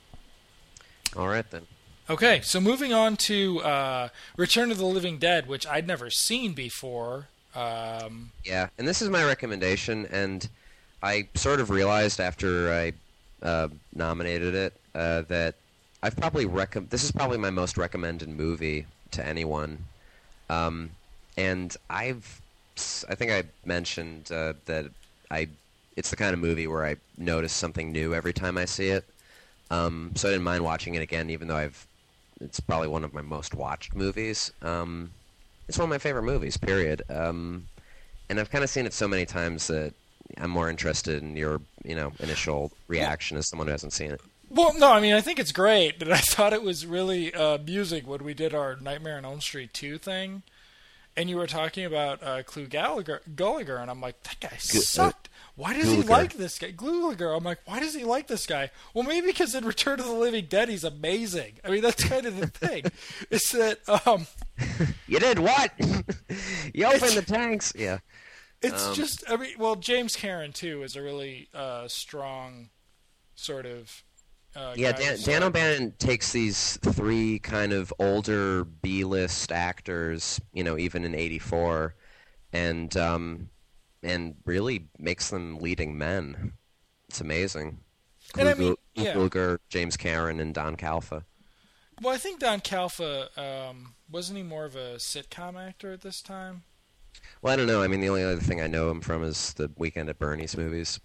All right, then. Okay, so moving on to uh, Return of the Living Dead, which I'd never seen before. Um, Yeah, and this is my recommendation, and I sort of realized after I uh, nominated it uh, that I've probably rec- this is probably my most recommended movie to anyone. Um, and I've I think I mentioned uh, that I it's the kind of movie where I notice something new every time I see it. Um, so I didn't mind watching it again, even though I've it's probably one of my most watched movies. Um, it's one of my favorite movies, period. Um, and I've kind of seen it so many times that I'm more interested in your, you know, initial reaction as someone who hasn't seen it. well, no, I mean, I think it's great, but I thought it was really uh, amusing when we did our Nightmare on Elm Street two thing, and you were talking about uh, Clu Gallagher, Gulliger, and I'm like, that guy sucked. Why does he Gallagher. like this guy? Gallagher. I'm like, why does he like this guy? Well, maybe because in Return of the Living Dead, he's amazing. I mean, that's kind of the thing. It's that um, You did what? You opened the tanks. Yeah. it's Um, just, I mean, well, James Karen, too, is a really uh, strong sort of uh, Yeah, guy Dan, who's Dan like- O'Bannon takes these three kind of older B-list actors, you know, even in eighty-four, and um, and really makes them leading men. It's amazing. And I mean, Glu- yeah. Gluger, James Karen, and Don Calfa. Well, I think Don Calfa, um, wasn't he more of a sitcom actor at this time? Well, I don't know. I mean, the only other thing I know him from is the Weekend at Bernie's movies.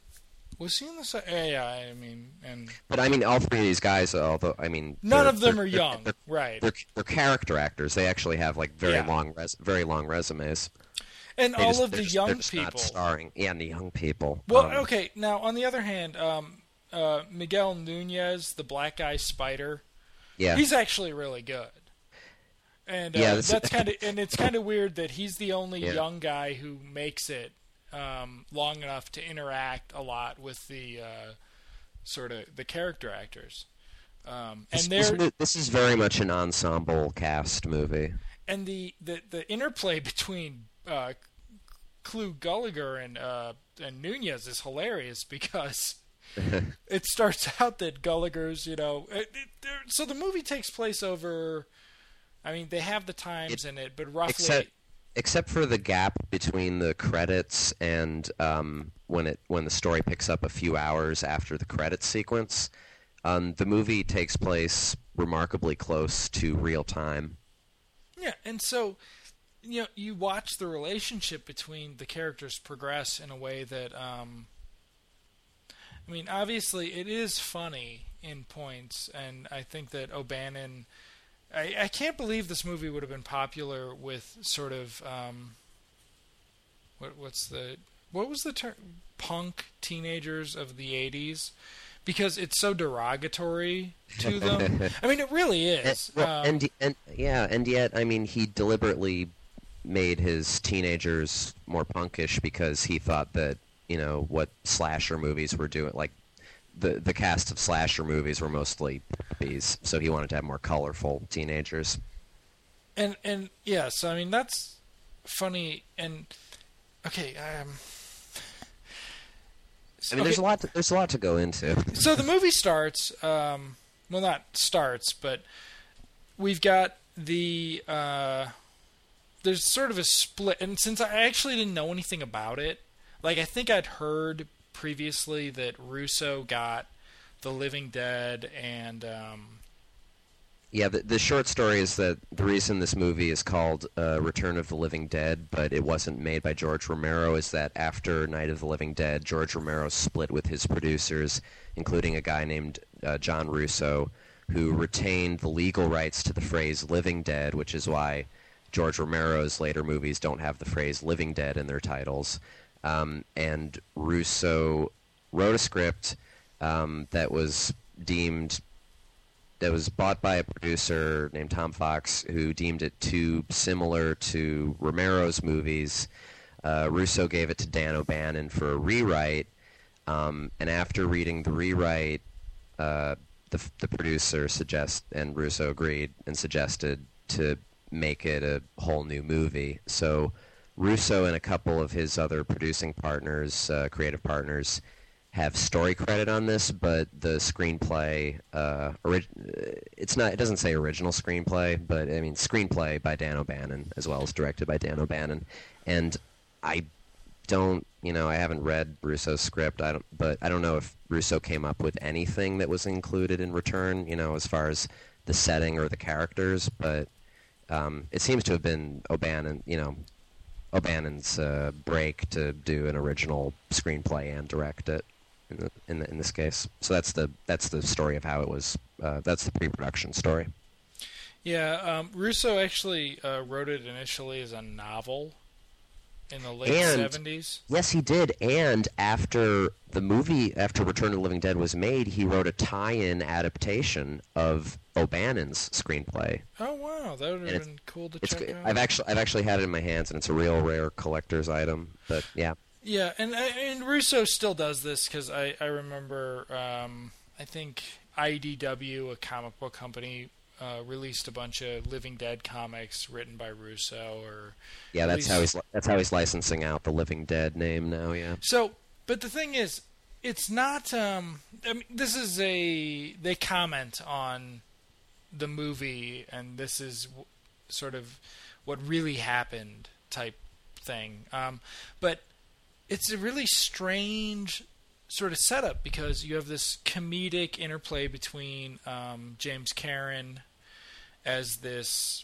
Was he in the? si- Yeah, yeah. I mean, and But I mean, all three of these guys, although I mean, none they're- of them they're- are they're- young, They're, right? they're, they're character actors. They actually have like very Yeah. long, res- very long resumes. And They all just- of they're the just- young they're just not people. starring. Yeah, and the young people. Well, Um, okay. Now, on the other hand, um, uh, Miguel Nunez, the black guy Spider, Yeah. he's actually really good. And uh, Yeah, this- that's kind of and it's kind of weird that he's the only Yeah. young guy who makes it um, long enough to interact a lot with the uh, sort of the character actors. Um, and This, they're this, this is very much an ensemble cast movie. and the, the, the interplay between uh, Clu Gulliger and uh, and Nunez is hilarious because it starts out that Gulliger's, you know, it, it, there- so the movie takes place over. I mean, they have the times It- in it, but roughly, Except, except for the gap between the credits and um, when it when the story picks up a few hours after the credits sequence, um, the movie takes place remarkably close to real time. yeah. And so, you know, you watch the relationship between the characters progress in a way that, um, I mean, obviously, it is funny in points, and I think that O'Bannon. I, I can't believe this movie would have been popular with sort of um, what what's the what was the term punk teenagers of the eighties, because it's so derogatory to them. I mean, it really And, is. well, Um, and, and yeah, and yet, I mean, he deliberately made his teenagers more punkish because he thought that, you know, what slasher movies were doing, like the the cast of slasher movies were mostly puppies, so he wanted to have more colorful teenagers. and and yeah, so I mean that's funny and okay. Um, I mean, Okay. there's a lot. To, there's a lot to go into. So the movie starts. Um, well, not starts, but we've got the. Uh, there's sort of a split, and since I actually didn't know anything about it, like I think I'd heard previously that Russo got The Living Dead and. Um, Yeah, the, the short story is that the reason this movie is called uh, Return of the Living Dead, but it wasn't made by George Romero, is that after Night of the Living Dead, George Romero split with his producers, including a guy named uh, John Russo, who retained the legal rights to the phrase Living Dead, which is why George Romero's later movies don't have the phrase Living Dead in their titles. Um, and Russo wrote a script um, that was deemed... that was bought by a producer named Tom Fox, who deemed it too similar to Romero's movies. Uh, Russo gave it to Dan O'Bannon for a rewrite, um, and after reading the rewrite, uh, the, the producer suggest and Russo agreed and suggested to make it a whole new movie. So Russo and a couple of his other producing partners, uh, creative partners, have story credit on this, but the screenplay, uh, orig- it's not. It doesn't say original screenplay, but I mean screenplay by Dan O'Bannon as well as directed by Dan O'Bannon. And I don't, you know, I haven't read Russo's script. I don't, but I don't know if Russo came up with anything that was included in Return, you know, as far as the setting or the characters. But um, it seems to have been O'Bannon, you know, O'Bannon's uh, break to do an original screenplay and direct it. In, the, in, the, in this case, so that's the that's the story of how it was. Uh, that's the pre-production story. yeah, um, Russo actually uh, wrote it initially as a novel in the late And- seventies. Yes, he did. And after the movie, after Return of the Living Dead was made, he wrote a tie-in adaptation of O'Bannon's screenplay. Oh wow, that would And have it's- been cool to It's check out. I've actually I've actually had it in my hands, and it's a real rare collector's item. But yeah. Yeah, and and Russo still does this because I I remember um, I think I D W, a comic book company, uh, released a bunch of Living Dead comics written by Russo. Or Yeah, at that's least- how he's that's how he's licensing out the Living Dead name now. Yeah. So, but the thing is, it's not. Um, I mean, this is a they comment on the movie, and this is w- sort of what really happened type thing. Um, but it's a really strange sort of setup because you have this comedic interplay between um, James Karen as this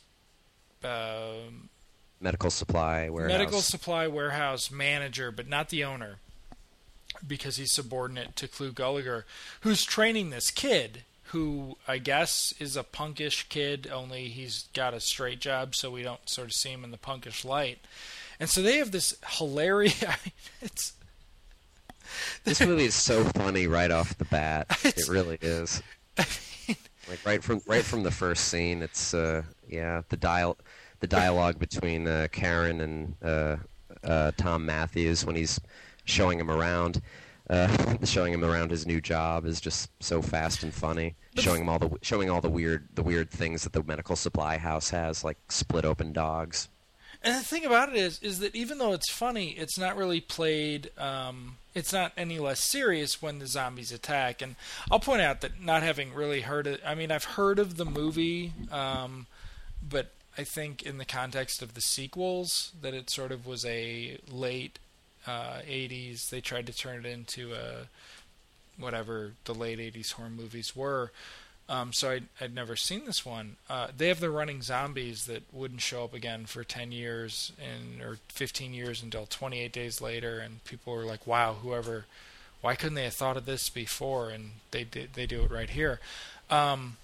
um, Medical supply warehouse. medical supply warehouse manager, but not the owner, because he's subordinate to Clu Gulliger, who's training this kid, who I guess is a punkish kid, only he's got a straight job, so we don't sort of see him in the punkish light. And so they have this hilarious. I mean, it's This movie is so funny right off the bat. It's- It really is. Like right from right from the first scene, it's uh yeah the dial the dialogue between uh, Karen and uh, uh, Tom Matthews when he's showing him around, uh, showing him around his new job is just so fast and funny. Showing him all the showing all the weird the weird things that the medical supply house has, like split open dogs. And the thing about it is, is that even though it's funny, it's not really played. Um, it's not any less serious when the zombies attack. And I'll point out that not having really heard it, I mean, I've heard of the movie, um, but I think in the context of the sequels, that it sort of was a late uh, eighties. They tried to turn it into a whatever the late eighties horror movies were. Um, so I'd, I'd never seen this one. Uh, they have the running zombies that wouldn't show up again for ten years and or fifteen years until twenty-eight days later, and people were like, "Wow, whoever, why couldn't they have thought of this before?" And they did, they do it right here. Um,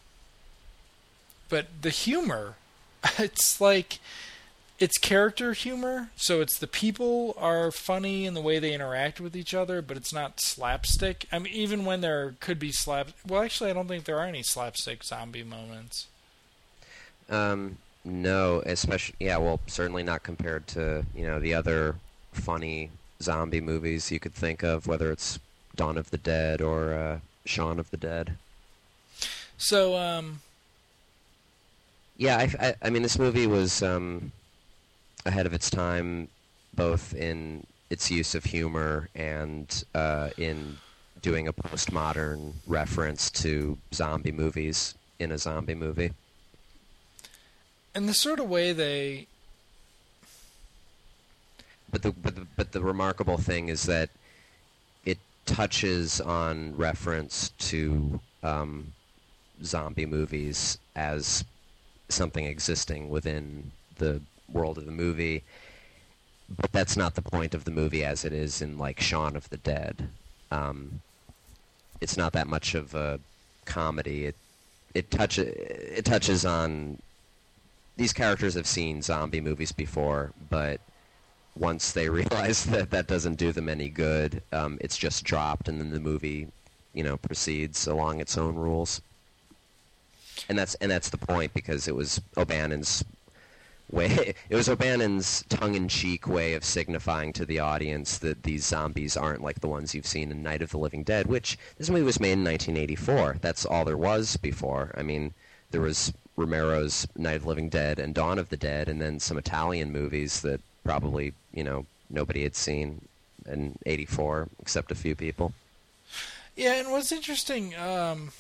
but the humor, it's like it's character humor, so it's the people are funny in the way they interact with each other, but it's not slapstick. I mean, even when there could be slap. Well, actually, I don't think there are any slapstick zombie moments. Um, no, especially yeah, well, certainly not compared to you know the other funny zombie movies you could think of, whether it's Dawn of the Dead or uh, Shaun of the Dead. So, um, Yeah, I, I, I mean, this movie was um, ahead of its time, both in its use of humor and uh, in doing a postmodern reference to zombie movies in a zombie movie. And the sort of way they... But the, but the but the remarkable thing is that it touches on reference to um, zombie movies as something existing within the world of the movie, but that's not the point of the movie as it is in, like, Shaun of the Dead. Um, it's not that much of a comedy. It it touches it touches on... These characters have seen zombie movies before, but once they realize that that doesn't do them any good, um, it's just dropped, and then the movie, you know, proceeds along its own rules. And that's and that's the point, because it was O'Bannon's way. It was O'Bannon's tongue-in-cheek way of signifying to the audience that these zombies aren't like the ones you've seen in Night of the Living Dead, which this movie was made in nineteen eighty-four. That's all there was before. I mean, there was Romero's Night of the Living Dead and Dawn of the Dead, and then some Italian movies that probably, you know, nobody had seen in eighty-four except a few people. Yeah, and what's interesting, um,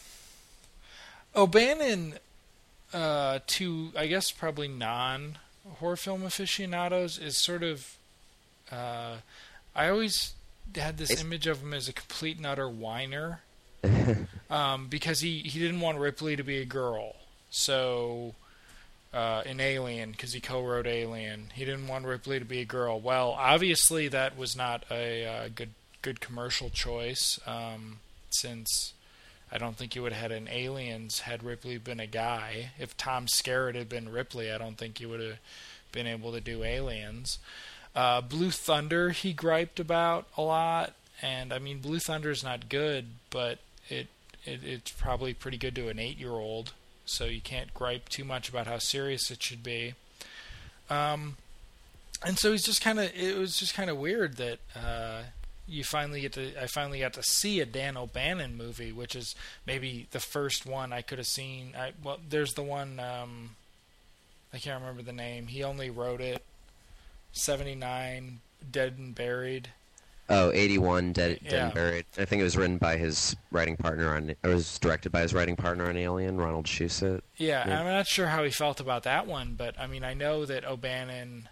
O'Bannon, uh, to, I guess, probably non-horror film aficionados, is sort of, uh, I always had this it's... image of him as a complete and utter whiner, um, because he, he didn't want Ripley to be a girl. So, uh, in Alien, because he co-wrote Alien, he didn't want Ripley to be a girl. Well, obviously that was not a uh, good good commercial choice, um, since I don't think you would have had an Aliens had Ripley been a guy. If Tom Skerritt had been Ripley, I don't think you would have been able to do Aliens. Uh, Blue Thunder he griped about a lot, and I mean, Blue Thunder's not good, but it, it it's probably pretty good to an eight-year-old. So you can't gripe too much about how serious it should be. Um, and so he's just kind of, it was just kind of weird that uh, you finally get to, I finally got to see a Dan O'Bannon movie, which is maybe the first one I could have seen. I, well, there's the one, um, I can't remember the name. He only wrote it, seventy-nine, Dead and Buried. Oh, eighty-one, Dead, Dead Yeah. and Buried. I think it was written by his writing partner on, or was directed by his writing partner on Alien, Ronald Shusett. Yeah, Yeah. I'm not sure how he felt about that one, but I mean, I know that O'Bannon,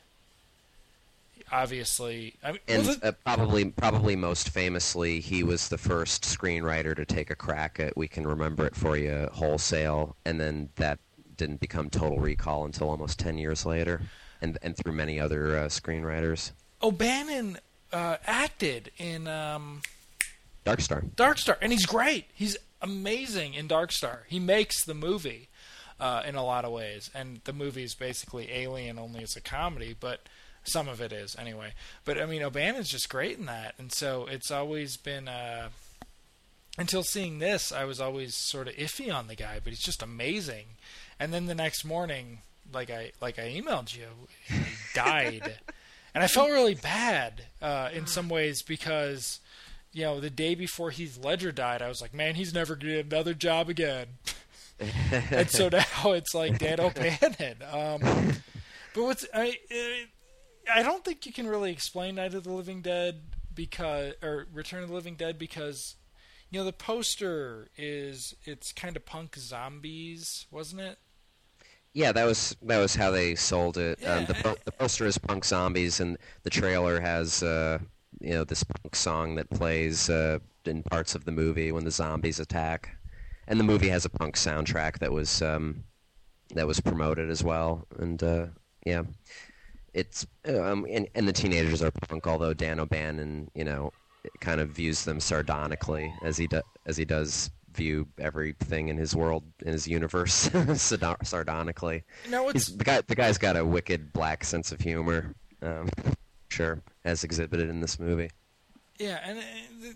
obviously, I mean, And well, the, uh, probably, probably most famously, he was the first screenwriter to take a crack at "We Can Remember It For You" wholesale, and then that didn't become Total Recall until almost ten years later, and and through many other uh, screenwriters. O'Bannon uh, acted in um, Dark Star. Dark Star, and he's great. He's amazing in Dark Star. He makes the movie uh, in a lot of ways, and the movie is basically Alien only as a comedy, but some of it is anyway. But I mean, O'Bannon's just great in that, and so it's always been. Uh, until seeing this, I was always sort of iffy on the guy, but he's just amazing. And then the next morning, like I like I emailed you, he died. And I felt really bad uh, in some ways because, you know, the day before Heath Ledger died, I was like, man, he's never going to get another job again. And so now it's like Dan O'Bannon. Um, but what's I I don't think you can really explain Night of the Living Dead because or Return of the Living Dead because, you know, the poster is it's kind of punk zombies, wasn't it? Yeah, that was that was how they sold it. Yeah. Um, the po- the poster is punk zombies, and the trailer has uh, you know this punk song that plays uh, in parts of the movie when the zombies attack, and the movie has a punk soundtrack that was um, that was promoted as well. And uh, yeah, it's um, and, and the teenagers are punk, although Dan O'Bannon, you know, kind of views them sardonically as he do- as he does. View everything in his world, in his universe, sardonically. No, it's He's, the guy. The guy's got a wicked black sense of humor. Um, sure, as exhibited in this movie. yeah, and uh, the,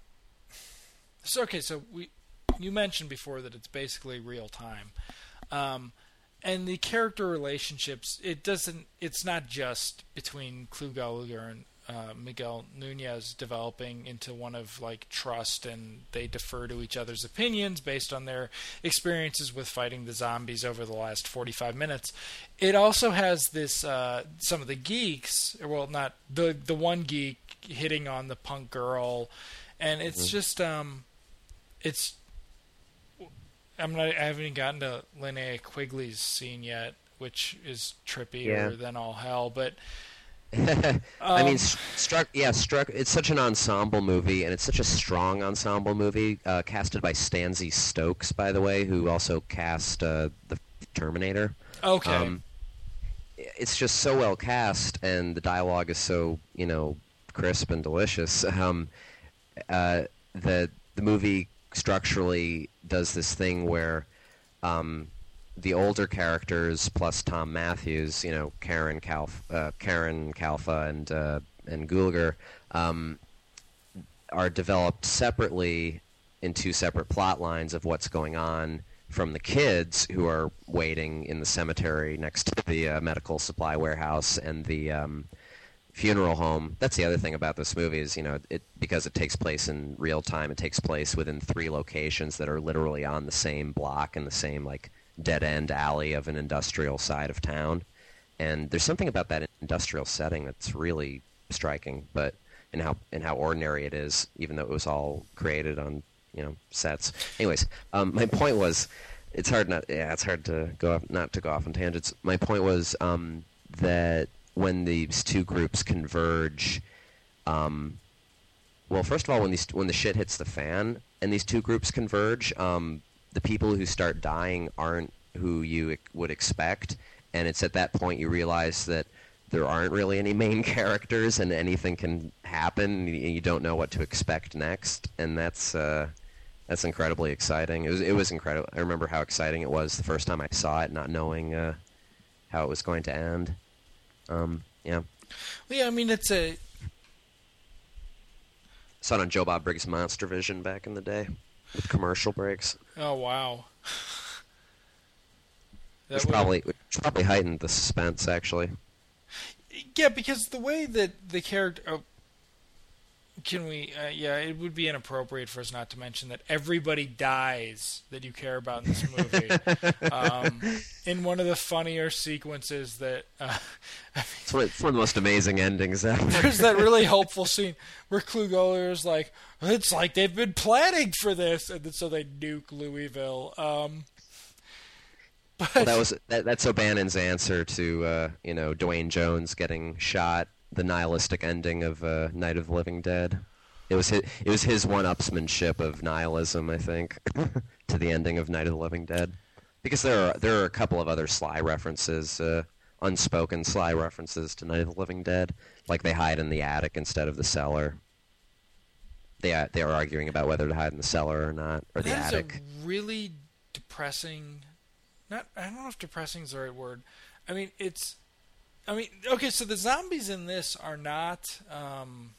so okay. So we, you mentioned before that it's basically real time, um, and the character relationships. It doesn't. It's not just between Clu Gallagher and Uh, Miguel Nunez developing into one of like trust, and they defer to each other's opinions based on their experiences with fighting the zombies over the last forty-five minutes. It also has this uh, some of the geeks, well, not the the one geek hitting on the punk girl, and it's mm-hmm. just um, it's. I'm not. I haven't even gotten to Linnea Quigley's scene yet, which is trippier yeah. than all hell. But um, I mean, struck. Yeah, struck. It's such an ensemble movie, and it's such a strong ensemble movie. Uh, casted by Stanley Stokes, by the way, who also cast uh, the Terminator. Okay. Um, it's just so well cast, and the dialogue is so you know crisp and delicious. Um, uh, the the movie structurally does this thing where um, the older characters plus Tom Matthews, you know, Karen Kalf, uh, Karen Kalfa and uh, and Gulager, um, are developed separately in two separate plot lines of what's going on from the kids who are waiting in the cemetery next to the uh, medical supply warehouse and the um, funeral home. That's the other thing about this movie is, you know, it because it takes place in real time, it takes place within three locations that are literally on the same block in the same, like, dead-end alley of an industrial side of town. And there's something about that industrial setting that's really striking, but in how in how ordinary it is, even though it was all created on, you know, sets. Anyways, um, my point was, it's hard not, yeah, it's hard to go off, not to go off on tangents. My point was um, that when these two groups converge, um, well, first of all, when these when the shit hits the fan and these two groups converge, um, the people who start dying aren't who you would expect, and it's at that point you realize that there aren't really any main characters and anything can happen. You don't know what to expect next, and that's uh, that's incredibly exciting. It was it was incredible. I remember how exciting it was the first time I saw it, not knowing uh, how it was going to end. Um, yeah. Well, yeah, I mean, it's a... Saw it on Joe Bob Briggs' Monster Vision back in the day with commercial breaks. Oh, wow. Which probably, which probably heightened the suspense, actually. Yeah, because the way that the character... Oh, can we... Uh, yeah, it would be inappropriate for us not to mention that everybody dies that you care about in this movie. um, in one of the funnier sequences that... Uh, I mean, it's, one of, it's one of the most amazing endings ever. There's that really hopeful scene where Klugoler is like, it's like they've been planning for this, and then so they nuke Louisville. Um, but well, that was that, that's O'Bannon's answer to uh, you know Dwayne Jones getting shot. The nihilistic ending of uh, Night of the Living Dead. It was his, it was his one-upsmanship of nihilism, I think, to the ending of Night of the Living Dead. Because there are there are a couple of other sly references, uh, unspoken sly references to Night of the Living Dead, like they hide in the attic instead of the cellar. They uh, they are arguing about whether to hide in the cellar or not, or the that attic. That is a really depressing. Not I don't know if depressing is the right word. I mean it's. I mean, okay, so the zombies in this are not um,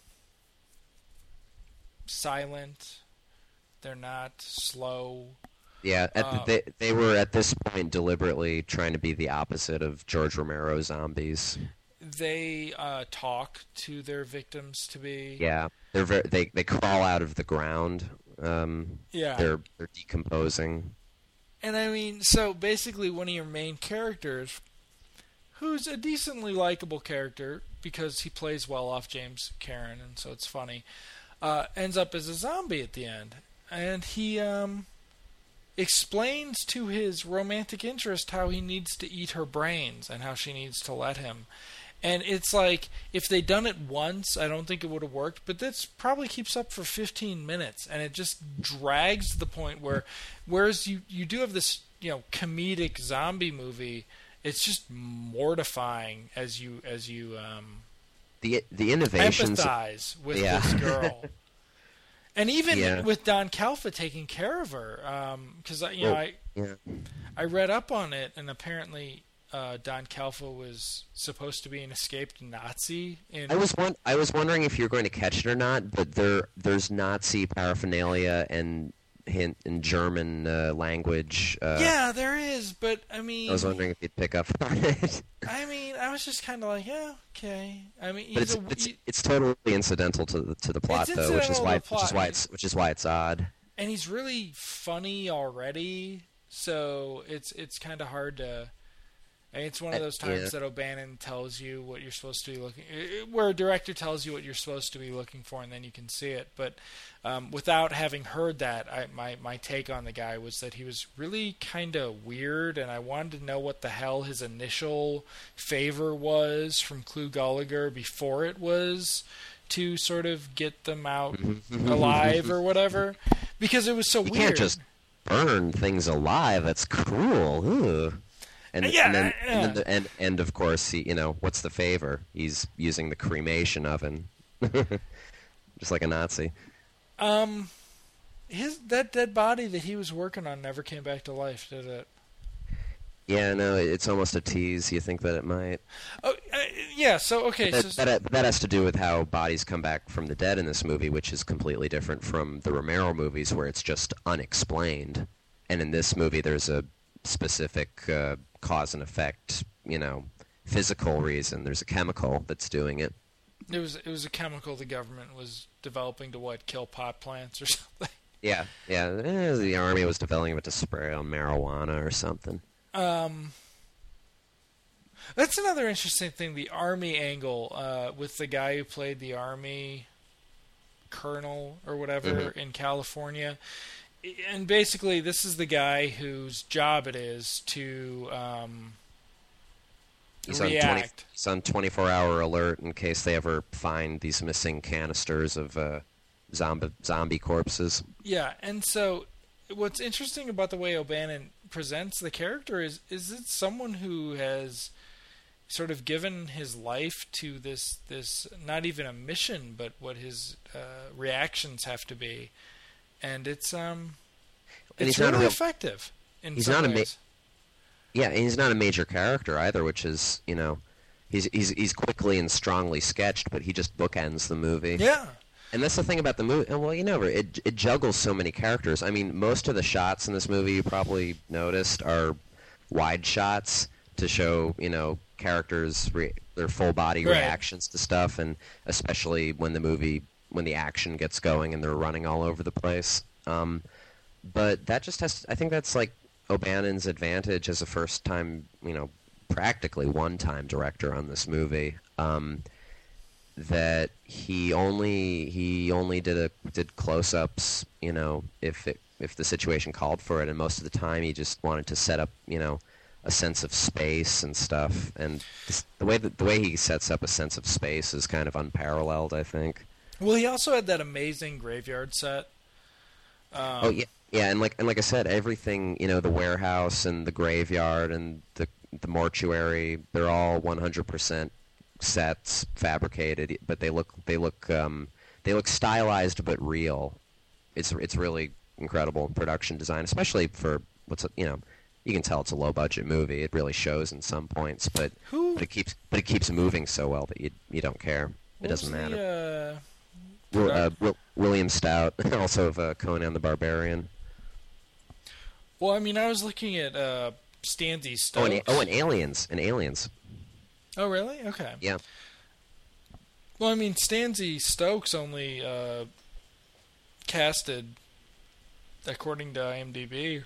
silent. They're not slow. Yeah, at uh, the, they they were at this point deliberately trying to be the opposite of George Romero zombies. They uh, talk to their victims to be. Yeah, they're very, they they crawl out of the ground. Um, yeah, they're they're decomposing. And I mean, so basically, one of your main characters, who's a decently likable character because he plays well off James Karen, and so it's funny, uh, ends up as a zombie at the end. And he um, explains to his romantic interest how he needs to eat her brains and how she needs to let him. And it's like, if they'd done it once, I don't think it would have worked, but this probably keeps up for fifteen minutes, and it just drags to the point where, whereas you, you do have this, you know, comedic zombie movie, it's just mortifying as you as you um, the the innovations empathize with yeah. this girl, and even yeah. with Don Calfa taking care of her, because um, you know well, I yeah. I read up on it, and apparently uh, Don Calfa was supposed to be an escaped Nazi. In... I was one, I was wondering if you were going to catch it or not, but there there's Nazi paraphernalia and. Hint in German uh, language. Uh, yeah, there is, but I mean, I was wondering if you'd pick up on it. I mean, I was just kind of like, yeah, okay. I mean, but it's, a, it's he, it's totally incidental to the to the plot, though, which is why plot. which is why it's which is why it's odd. And he's really funny already, so it's it's kind of hard to. And it's one of those Uh, times yeah. that O'Bannon tells you what you're supposed to be looking, where a director tells you what you're supposed to be looking for, and then you can see it. But um, without having heard that, I, my my take on the guy was that he was really kind of weird, and I wanted to know what the hell his initial favor was from Clu Gulager before it was to sort of get them out alive or whatever, because it was so You weird. can't just burn things alive. That's cruel. Ugh. And, Yeah, and then, uh, and, then the, and and of course, he, you know, what's the favor? He's using the cremation oven, just like a Nazi. Um, his that dead body that he was working on never came back to life, did it? Yeah, no, it's almost a tease. You think that it might? Oh, uh, yeah. So okay, That, so that that has to do with how bodies come back from the dead in this movie, which is completely different from the Romero movies, where it's just unexplained. And in this movie, there's a specific uh, cause and effect, you know, physical reason. There's a chemical that's doing it. it was it was a chemical the government was developing to what, kill pot plants or something. Yeah, yeah. eh, The army was developing it to spray on marijuana or something. Um, that's another interesting thing, the army angle uh, with the guy who played the army colonel or whatever Mhm. in California. And basically, this is the guy whose job it is to um, He's on, twenty, react. he's on twenty-four hour alert in case they ever find these missing canisters of uh, zombie zombie corpses. Yeah, and so what's interesting about the way O'Bannon presents the character is is it someone who has sort of given his life to this this not even a mission, but what his uh, reactions have to be, and it's um And it's he's not a really real- effective in he's some not a ma- ways. Yeah, and he's not a major character either, which is, you know, he's he's he's quickly and strongly sketched, but he just bookends the movie. Yeah. And that's the thing about the movie. Well, you know, it it juggles so many characters. I mean, most of the shots in this movie you probably noticed are wide shots to show, you know, characters re- their full body Right. reactions to stuff, and especially when the movie when the action gets going and they're running all over the place. Um, but that just has. I think that's like O'Bannon's advantage as a first time, you know, practically one time director on this movie. Um, that he only he only did a did close ups, you know, if it if the situation called for it, and most of the time he just wanted to set up, you know, a sense of space and stuff. And this, the way that, the way he sets up a sense of space is kind of unparalleled, I think. Well, he also had that amazing graveyard set. Um, oh yeah, yeah, and like and like I said, everything, you know, the warehouse and the graveyard and the the mortuary, they're all one hundred percent sets, fabricated, but they look they look um, they look stylized but real. It's it's really incredible production design, especially for what's you know, you can tell it's a low budget movie. It really shows in some points, but Who? but it keeps but it keeps moving so well that you you don't care. It what doesn't was matter. The, uh, Will, uh, product- Will, William Stout, also of uh, Conan the Barbarian. well, I mean, I was looking at uh, Stanley Oh, Stokes. and, oh, and Aliens, and Aliens. Oh, really? Okay. Yeah. Well, I mean, Stanley Stokes only uh, casted, according to IMDb,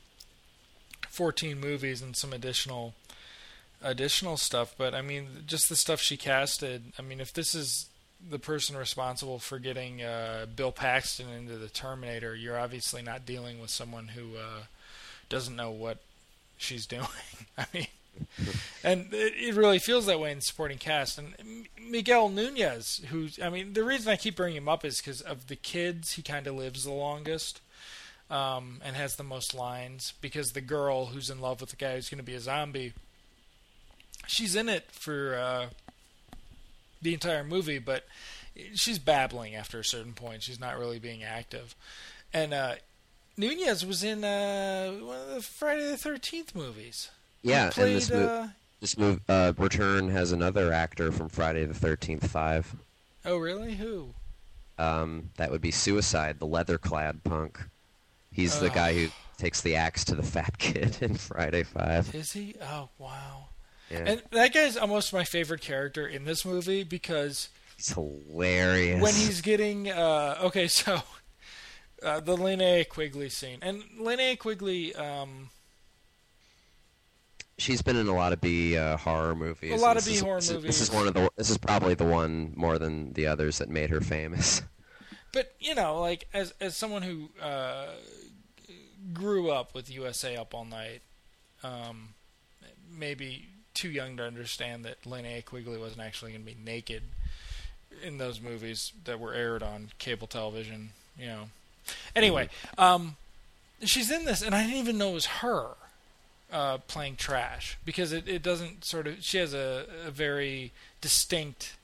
fourteen movies and some additional additional stuff. But I mean, just the stuff she casted. I mean, if this is the person responsible for getting uh, Bill Paxton into the Terminator, you're obviously not dealing with someone who uh, doesn't know what she's doing. I mean. And it, it really feels that way in the supporting cast. And M- Miguel Nunez, who's, I mean, the reason I keep bringing him up is because of the kids, he kind of lives the longest um, and has the most lines. Because the girl who's in love with the guy who's going to be a zombie, she's in it for uh, the entire movie, but she's babbling after a certain point. She's not really being active. And uh, Nunez was in uh, one of the Friday the thirteenth movies. Yeah, He played, and this mo- uh, this move uh, Return has another actor from Friday the thirteenth Five. oh, really? Who? Um, that would be Suicide, the leather-clad punk. He's the Oh. guy who takes the axe to the fat kid in Friday Five. Is he? Oh, wow. Yeah. And that guy's almost my favorite character in this movie because He's hilarious. when he's getting uh, okay, so uh, the Linnea Quigley scene, and Linnea Quigley, um, she's been in a lot of B uh, horror movies. A lot of This B is- horror this is- movies. This is one of the. This is probably the one more than the others that made her famous. But you know, like as as someone who uh, grew up with U S A Up All Night, um, maybe too young to understand that Linnea Quigley wasn't actually going to be naked in those movies that were aired on cable television. You know. Anyway, um, she's in this, and I didn't even know it was her uh, playing Trash because it, it doesn't sort of. She has a, a very distinct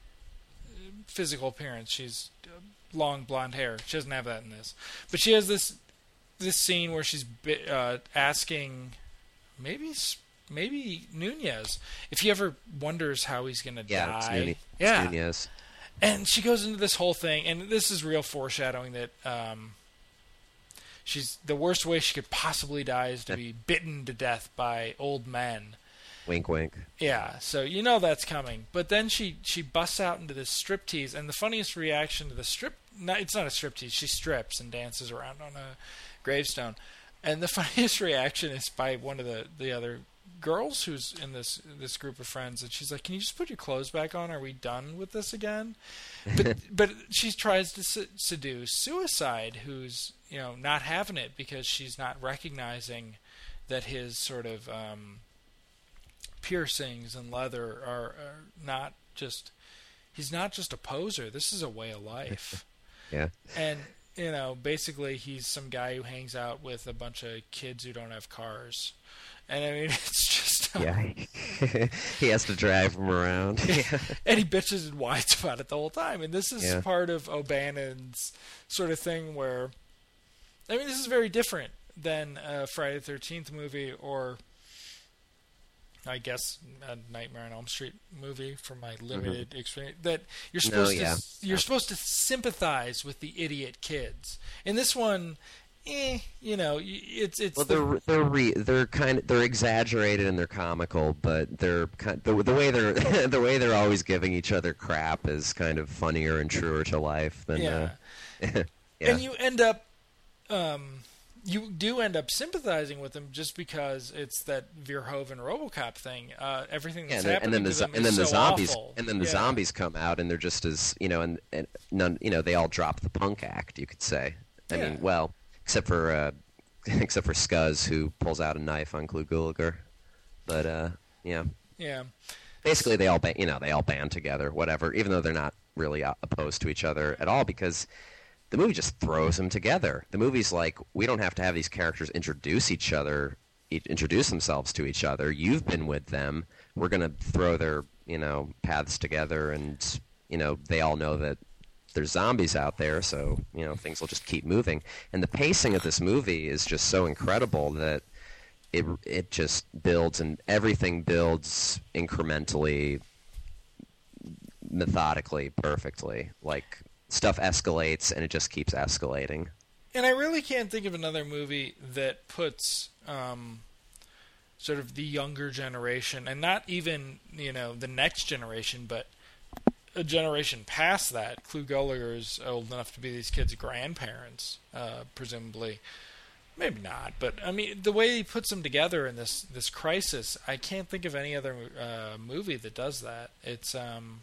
physical appearance. She's uh, long blonde hair. She doesn't have that in this, but she has this this scene where she's bi- uh, asking maybe maybe Nunez if he ever wonders how he's gonna Yeah, it's die. Nunez. Yeah, It's Nunez. and she goes into this whole thing, and this is real foreshadowing that um, she's the worst way she could possibly die is to be bitten to death by old men. Wink, wink. Yeah, so you know that's coming. But then she, she busts out into this striptease, and the funniest reaction to the strip... No, it's not a striptease. She strips and dances around on a gravestone. And the funniest reaction is by one of the, the other girls who's in this this group of friends, and she's like, "Can you just put your clothes back on? Are we done with this again?" But but she tries to se- seduce Suicide, who's you know not having it because she's not recognizing that his sort of... Um, piercings and leather are, are not just he's not just a poser. This is a way of life. Yeah. And you know basically he's some guy who hangs out with a bunch of kids who don't have cars, and I mean it's just Yeah. He has to drive them around. Yeah. and he bitches and whines about it the whole time. And this is Yeah. part of O'Bannon's sort of thing where I mean this is very different than a Friday the thirteenth movie or I guess a Nightmare on Elm Street movie from my limited mm-hmm. experience. That you're supposed no, yeah. to you're yeah. supposed to sympathize with the idiot kids. In this one, eh, you know, it's it's. Well, the, they're they're re, they're kind of they're exaggerated and they're comical, but they're kind the the way they're the way they're always giving each other crap is kind of funnier and truer to life than. Yeah. Uh, yeah. And you end up. Um, You do end up sympathizing with them just because it's that Verhoeven RoboCop thing. Uh, everything that's yeah, and, happening then the, to them and is then the so zombies awful. and then the yeah. zombies come out and they're just as you know and, and none you know they all drop the punk act, you could say. I Yeah. mean, well, except for uh, except for Scuzz, who pulls out a knife on Clu Gulager, but uh, yeah, Yeah. basically they all ba- you know they all band together, whatever, even though they're not really uh, opposed to each other at all because. The movie just throws them together. The movie's like, we don't have to have these characters introduce each other, e- introduce themselves to each other. You've been with them. We're going to throw their, you know, paths together, and, you know, they all know that there's zombies out there, so, you know, things will just keep moving. And the pacing of this movie is just so incredible that it it just builds, and everything builds incrementally, methodically, perfectly. Like... Stuff escalates, and it just keeps escalating. And I really can't think of another movie that puts um, sort of the younger generation, and not even you know the next generation, but a generation past that. Clu Gulager is old enough to be these kids' grandparents, uh, presumably. Maybe not, but I mean the way he puts them together in this this crisis, I can't think of any other uh, movie that does that. It's um.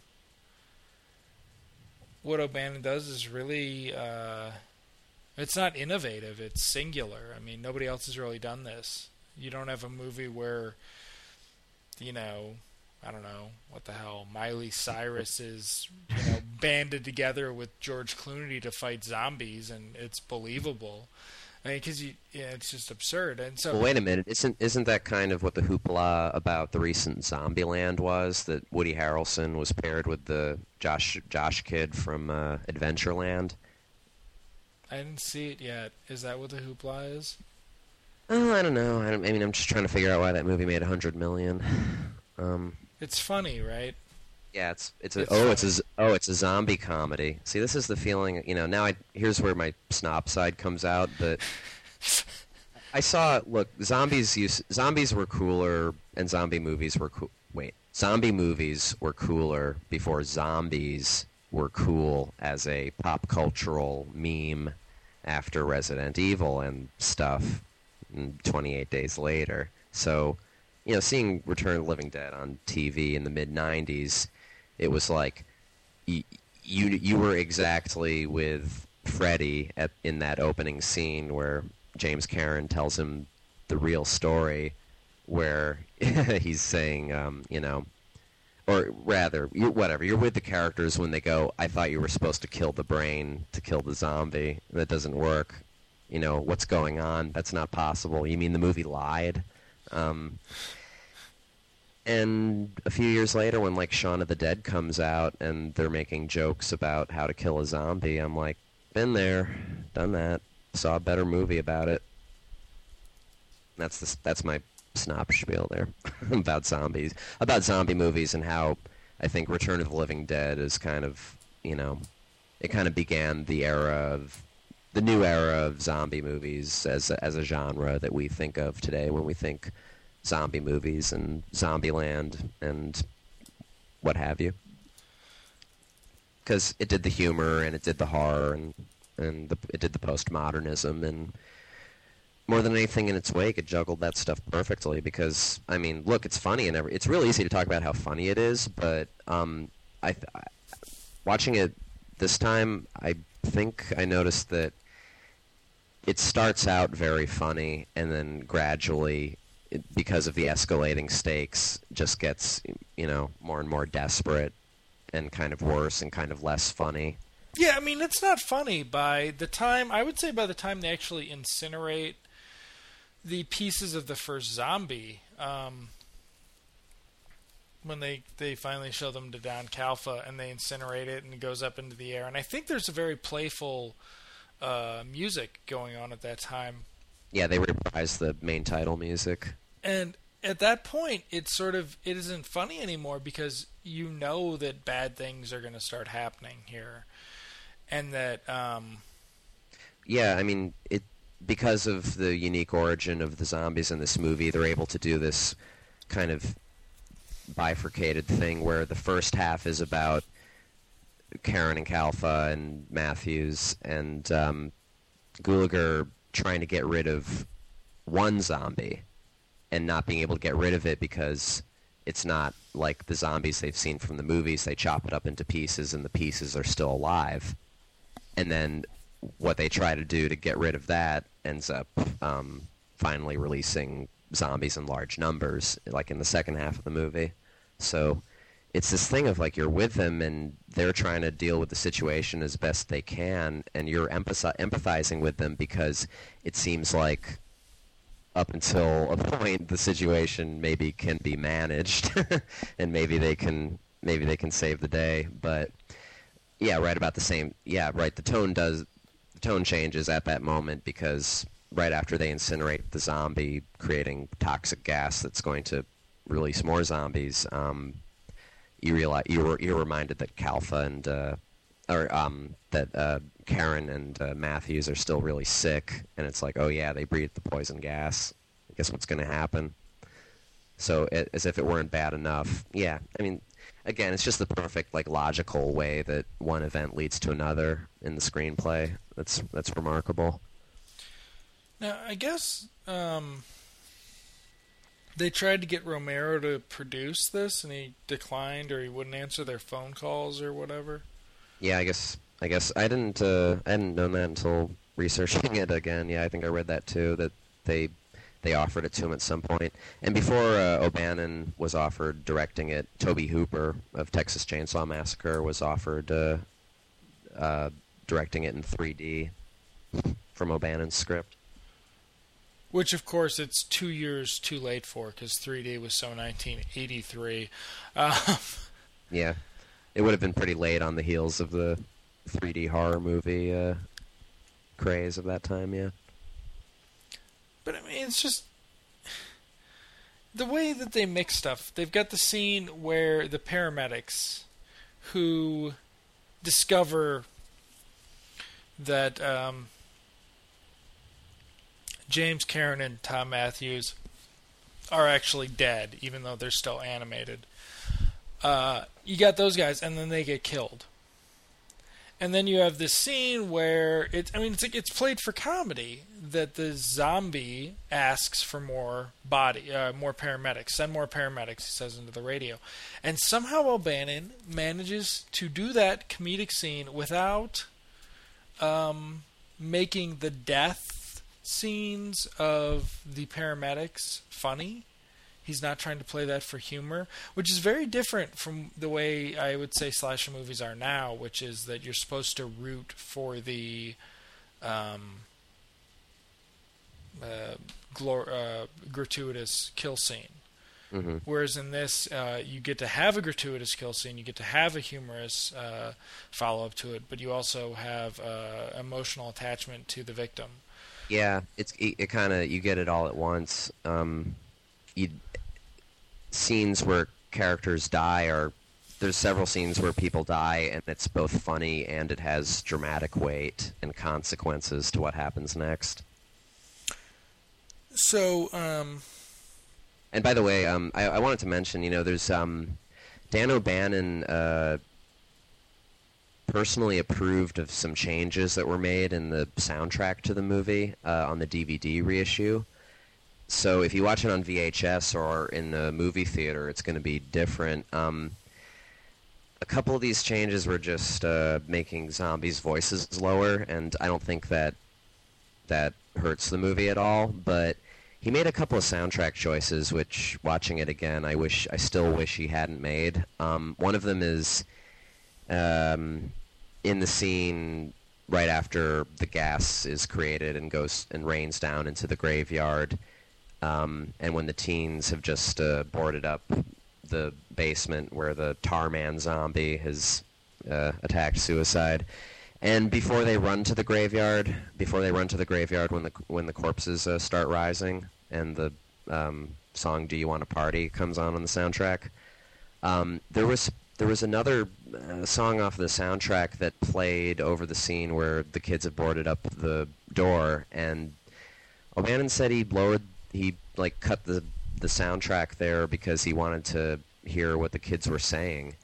What O'Bannon does is really, uh, it's not innovative, it's singular. I mean, nobody else has really done this. You don't have a movie where, you know, I don't know, what the hell, Miley Cyrus is, you know, banded together with George Clooney to fight zombies, and it's believable. I mean, because you, yeah, it's just absurd. And so, well, wait a minute, isn't isn't that kind of what the hoopla about the recent Zombieland was? That Woody Harrelson was paired with the Josh Josh kid from uh, Adventureland. I didn't see it yet. Is that what the hoopla is? Oh, I don't know. I, don't, I mean, I'm just trying to figure out why that movie made a hundred million. Um, it's funny, right? Yeah, it's it's a It's oh funny. it's a z- oh it's a zombie comedy. See, this is the feeling. You know, now I here's where my snob side comes out. But I saw look, zombies used zombies were cooler, and zombie movies were cool. Wait, zombie movies were cooler before zombies were cool as a pop cultural meme after Resident Evil and stuff. And twenty-eight days later, so you know, seeing Return of the Living Dead on T V in the mid nineties, it was like you you, you were exactly with Freddy at, in that opening scene where James Karen tells him the real story, where he's saying, um, you know, or rather, you're, whatever, you're with the characters when they go, I thought you were supposed to kill the brain to kill the zombie. That doesn't work. You know, what's going on? That's not possible. You mean the movie lied? Um, and a few years later, when, like, Shaun of the Dead comes out and they're making jokes about how to kill a zombie, I'm like, been there, done that, saw a better movie about it. That's the, that's my snob spiel there about zombies, about zombie movies, and how I think Return of the Living Dead is kind of, you know, it kind of began the era of, the new era of zombie movies as a, as a genre that we think of today when we think zombie movies and Zombieland and what have you. Because it did the humor and it did the horror and and the, it did the postmodernism, and more than anything in its wake, it juggled that stuff perfectly. Because I mean, look, it's funny and every, it's really easy to talk about how funny it is, but um, I, I watching it this time, I think I noticed that it starts out very funny and then gradually, it, because of the escalating stakes, just gets, you know, more and more desperate and kind of worse and kind of less funny. Yeah, I mean, it's not funny by the time, I would say by the time they actually incinerate the pieces of the first zombie, um, when they, they finally show them to Don Calfa and they incinerate it and it goes up into the air. And I think there's a very playful uh, music going on at that time. Yeah, they reprise the main title music. And at that point, it's sort of, it isn't funny anymore because you know that bad things are going to start happening here. And that, um... yeah, I mean, it because of the unique origin of the zombies in this movie, they're able to do this kind of bifurcated thing where the first half is about Karen and Calfa and Matthews and um, Gulager trying to get rid of one zombie and not being able to get rid of it because it's not like the zombies they've seen from the movies. They chop it up into pieces and the pieces are still alive. And then what they try to do to get rid of that ends up um, finally releasing zombies in large numbers, like in the second half of the movie. So it's this thing of, like, you're with them and they're trying to deal with the situation as best they can, and you're empathi- empathizing with them because it seems like up until a point the situation maybe can be managed and maybe they can maybe they can save the day. But yeah, right about the same. Yeah, right. The tone does. The tone changes at that moment because right after they incinerate the zombie, creating toxic gas that's going to release more zombies, um, you realize you're you're reminded that Calfa and uh, or um, that uh, Karen and uh, Matthews are still really sick, and it's like, oh yeah, they breathed the poison gas. I guess what's going to happen? So it, as if it weren't bad enough. Yeah, I mean. Again, it's just the perfect, like, logical way that one event leads to another in the screenplay. That's that's remarkable. Now, I guess um, they tried to get Romero to produce this, and he declined, or he wouldn't answer their phone calls or whatever. Yeah, I guess I guess I didn't uh, I hadn't known that until researching it again. Yeah, I think I read that too. That they. They offered it to him at some point. And before uh, O'Bannon was offered directing it, Tobe Hooper of Texas Chainsaw Massacre was offered uh, uh, directing it in three D from O'Bannon's script. Which, of course, it's two years too late for, because three D was so nineteen eighty-three. Um, yeah. It would have been pretty late on the heels of the three D horror movie uh, craze of that time, yeah. But, I mean, it's just the way that they mix stuff. They've got the scene where the paramedics who discover that um, James Karen and Tom Matthews are actually dead, even though they're still animated. Uh, you got those guys, and then they get killed. And then you have this scene where it I mean it's it's played for comedy, that the zombie asks for more body uh, more paramedics, send more paramedics, he says into the radio. And somehow O'Bannon manages to do that comedic scene without um, making the death scenes of the paramedics funny. He's not trying to play that for humor, which is very different from the way I would say slasher movies are now, which is that you're supposed to root for the um, uh, glor- uh, gratuitous kill scene. Mm-hmm. Whereas in this, uh, you get to have a gratuitous kill scene, you get to have a humorous uh, follow-up to it, but you also have uh, emotional attachment to the victim. Yeah, it's it, it kind of you get it all at once. Um, you scenes where characters die are there's several scenes where people die, and it's both funny and it has dramatic weight and consequences to what happens next. So, um... And by the way, um, I, I wanted to mention, you know, there's um, Dan O'Bannon uh, personally approved of some changes that were made in the soundtrack to the movie uh, on the D V D reissue. So if you watch it on V H S or in the movie theater, it's going to be different. Um, a couple of these changes were just uh, making zombies' voices lower, and I don't think that that hurts the movie at all. But he made a couple of soundtrack choices, which, watching it again, I wish I still wish he hadn't made. Um, one of them is um, in the scene right after the gas is created and goes and rains down into the graveyard. Um, and when the teens have just uh, boarded up the basement where the Tarman zombie has uh, attacked Suicide, and before they run to the graveyard, before they run to the graveyard when the when the corpses uh, start rising, and the um, song "Do You Want to Party" comes on on the soundtrack, um, there was there was another uh, song off the soundtrack that played over the scene where the kids have boarded up the door, and O'Bannon said he lowered. He like cut the the soundtrack there because he wanted to hear what the kids were saying,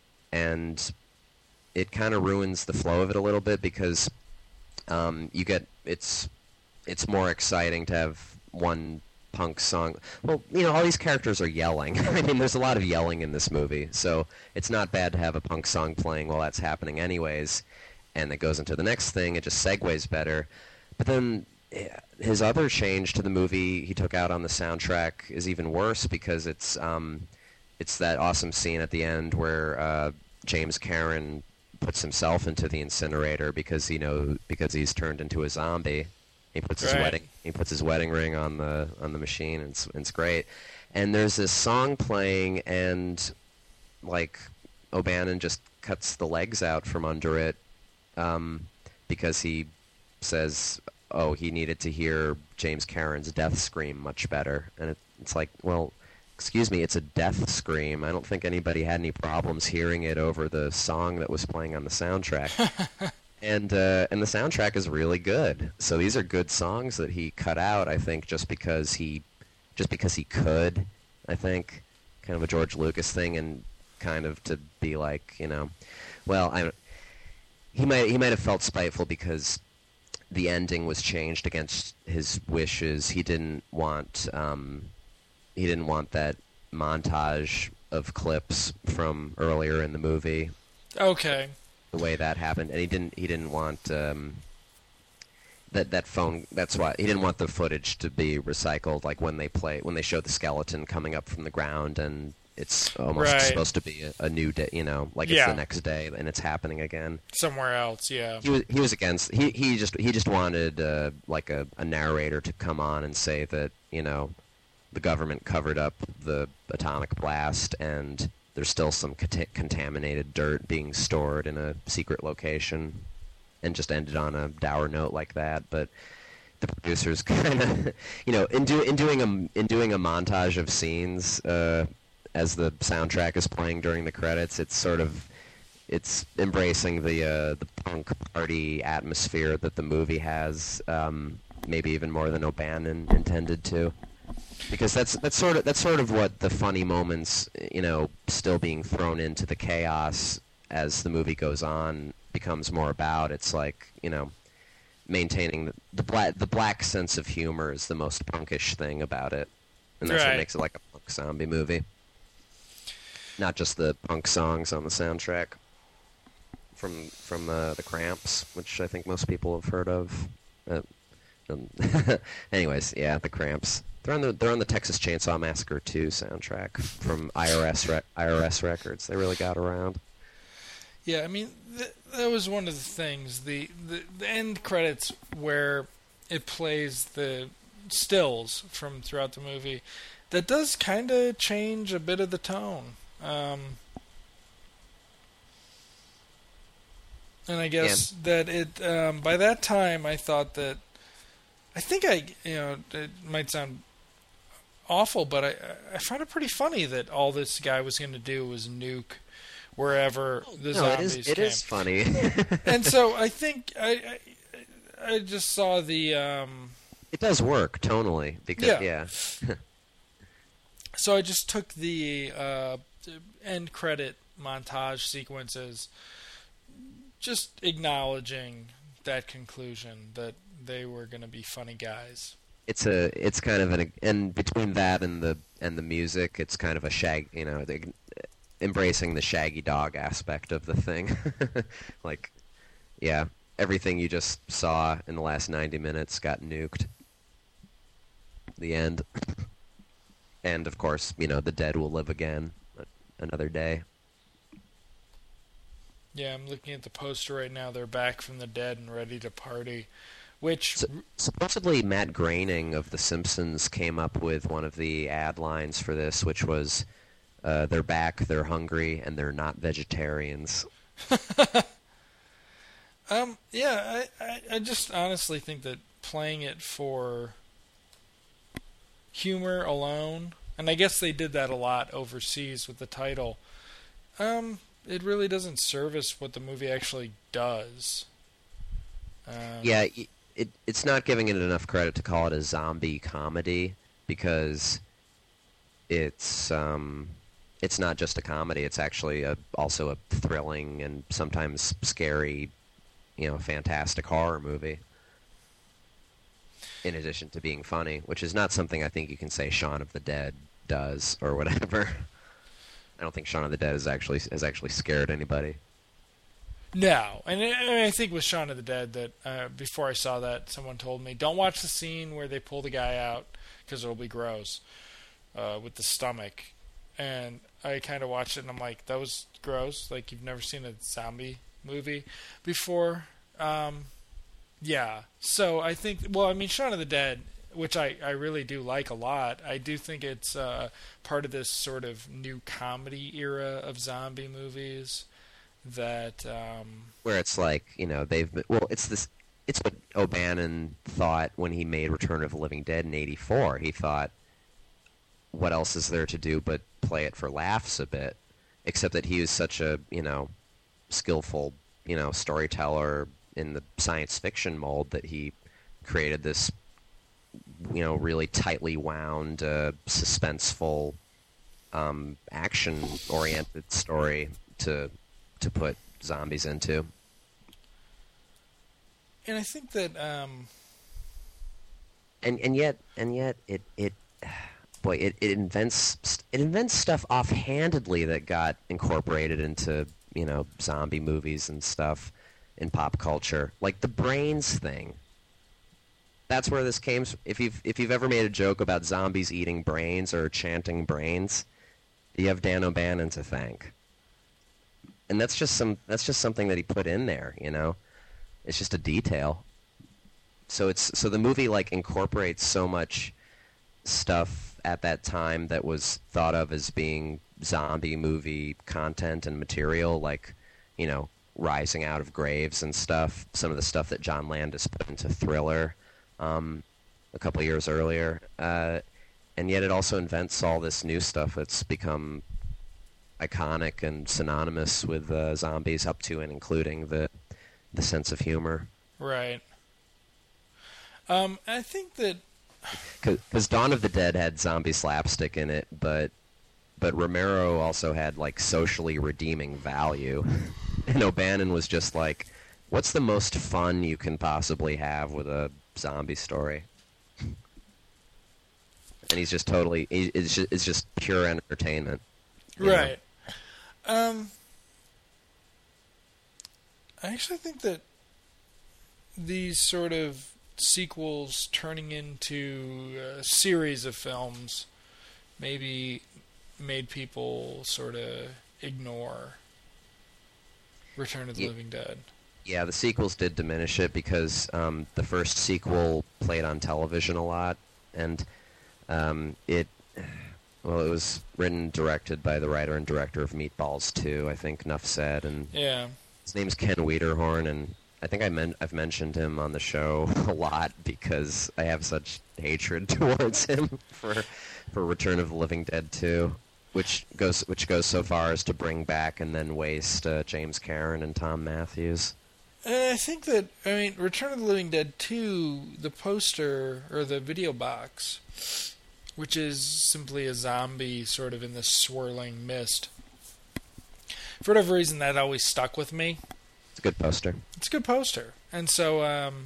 and it kind of ruins the flow of it a little bit because um, you get it's it's more exciting to have one punk song. Well, you know, all these characters are yelling. I mean, there's a lot of yelling in this movie, so it's not bad to have a punk song playing while that's happening, anyways. And it goes into the next thing. It just segues better, but then. His other change to the movie he took out on the soundtrack is even worse because it's um, it's that awesome scene at the end where uh, James Karen puts himself into the incinerator because you know because he's turned into a zombie. He puts his right. wedding he puts his wedding ring on the on the machine and it's, it's great. And there's this song playing and like O'Bannon just cuts the legs out from under it um, because he says. Oh, he needed to hear James Karen's death scream much better. And it, it's like, well, excuse me, it's a death scream. I don't think anybody had any problems hearing it over the song that was playing on the soundtrack. and uh, and the soundtrack is really good. So these are good songs that he cut out, I think, just because he just because he could, I think. Kind of a George Lucas thing and kind of to be like, you know, well, I he might he might have felt spiteful because the ending was changed against his wishes. He didn't want um, he didn't want that montage of clips from earlier in the movie. Okay. The way that happened, and he didn't he didn't want um, that that phone. That's why he didn't want the footage to be recycled, like when they play when they show the skeleton coming up from the ground and. It's almost right. supposed to be a, a new day, you know, like yeah. it's the next day and it's happening again. Somewhere else, yeah. He was he was against. He he just he just wanted uh, like a, a narrator to come on and say that you know, the government covered up the atomic blast and there's still some cont- contaminated dirt being stored in a secret location, and just ended on a dour note like that. But the producers kind of, you know, in do in doing a in doing a montage of scenes. Uh, As the soundtrack is playing during the credits, it's sort of it's embracing the uh, the punk party atmosphere that the movie has, um, maybe even more than O'Bannon intended to, because that's that's sort of that's sort of what the funny moments, you know, still being thrown into the chaos as the movie goes on, becomes more about. It's like, you know, maintaining the, the black the black sense of humor is the most punkish thing about it, and that's Right. what makes it like a punk zombie movie. Not just the punk songs on the soundtrack from from uh, the Cramps, which I think most people have heard of. Uh, um, anyways, yeah, the Cramps. They're on the they're on the Texas Chainsaw Massacre two soundtrack from I R S Re- I R S Records. They really got around. Yeah, I mean, th- that was one of the things. The, the the end credits where it plays the stills from throughout the movie, that does kind of change a bit of the tone. Um, and I guess yeah. that it um, by that time I thought that I think I you know it might sound awful, but I I found it pretty funny that all this guy was going to do was nuke wherever the no, zombies it is, it came. It is funny. And so I think I, I I just saw the. Um, it does work tonally because yeah. yeah. So I just took the uh, end credit montage sequences, just acknowledging that conclusion that they were going to be funny guys. It's a it's kind of an and between that and the and the music, it's kind of a shag you know. The, embracing the Shaggy Dog aspect of the thing. Like, yeah, everything you just saw in the last ninety minutes got nuked. The end. And, of course, you know, the dead will live again another day. Yeah, I'm looking at the poster right now. They're back from the dead and ready to party. Which so, supposedly Matt Groening of The Simpsons came up with one of the ad lines for this, which was, Uh, they're back, they're hungry, and they're not vegetarians. um, yeah, I, I, I just honestly think that playing it for humor alone, and I guess they did that a lot overseas with the title, um, it really doesn't service what the movie actually does. Um, yeah, it it's not giving it enough credit to call it a zombie comedy, because it's... um. It's not just a comedy. It's actually a, also a thrilling and sometimes scary, you know, fantastic horror movie. In addition to being funny, which is not something I think you can say Shaun of the Dead does or whatever. I don't think Shaun of the Dead has actually has actually scared anybody. No, and I think with Shaun of the Dead that uh, before I saw that, someone told me don't watch the scene where they pull the guy out because it'll be gross uh, with the stomach. And I kind of watched it, and I'm like, that was gross. Like, you've never seen a zombie movie before. Um, yeah. So I think, well, I mean, Shaun of the Dead, which I, I really do like a lot, I do think it's uh, part of this sort of new comedy era of zombie movies that... Um, Where it's like, you know, they've been, well, it's this, it's what O'Bannon thought when he made Return of the Living Dead in eighty-four. He thought, what else is there to do but play it for laughs a bit? Except that he was such a, you know, skillful, you know, storyteller in the science fiction mold that he created this, you know, really tightly wound, uh, suspenseful, um, action-oriented story to to put zombies into. And I think that, um... and and yet and yet it it. Boy, it, it invents it invents stuff offhandedly that got incorporated into, you know, zombie movies and stuff in pop culture, like the brains thing. That's where this came. If you've if you've ever made a joke about zombies eating brains or chanting brains, you have Dan O'Bannon to thank. And that's just some that's just something that he put in there, you know. It's just a detail. So it's so the movie like incorporates so much stuff at that time that was thought of as being zombie movie content and material, like, you know, rising out of graves and stuff, some of the stuff that John Landis put into Thriller um, a couple years earlier. Uh, and yet it also invents all this new stuff that's become iconic and synonymous with uh, zombies, up to and including the the sense of humor. Right. Um, I think that because Dawn of the Dead had zombie slapstick in it, but but Romero also had like socially redeeming value and O'Bannon was just like, "What's the most fun you can possibly have with a zombie story?" And he's just totally, he, it's, just, it's just pure entertainment. Right. Know? Um, I actually think that these sort of sequels turning into a series of films maybe made people sort of ignore Return of the yeah. Living Dead. Yeah, the sequels did diminish it because um, the first sequel played on television a lot, and um, it, well, it was written and directed by the writer and director of Meatballs two, I think, enough said, and yeah. his name's Ken Wiederhorn, and I think I men- I've mentioned him on the show a lot because I have such hatred towards him for for Return of the Living Dead two, which goes which goes so far as to bring back and then waste uh, James Karen and Tom Matthews. And I think that, I mean, Return of the Living Dead two, the poster, or the video box, which is simply a zombie sort of in this swirling mist, for whatever reason, that always stuck with me. It's a good poster. It's a good poster. And so, um,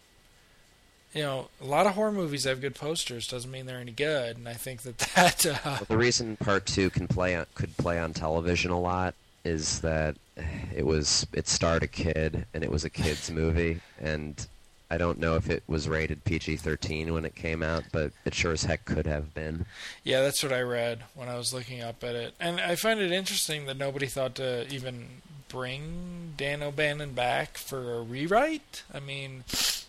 you know, a lot of horror movies have good posters. Doesn't mean they're any good. And I think that that... Uh, well, the reason Part two can play on, could play on television a lot is that it was it starred a kid, and it was a kid's movie. And I don't know if it was rated P G thirteen when it came out, but it sure as heck could have been. Yeah, that's what I read when I was looking up at it. And I find it interesting that nobody thought to even bring Dan O'Bannon back for a rewrite. I mean...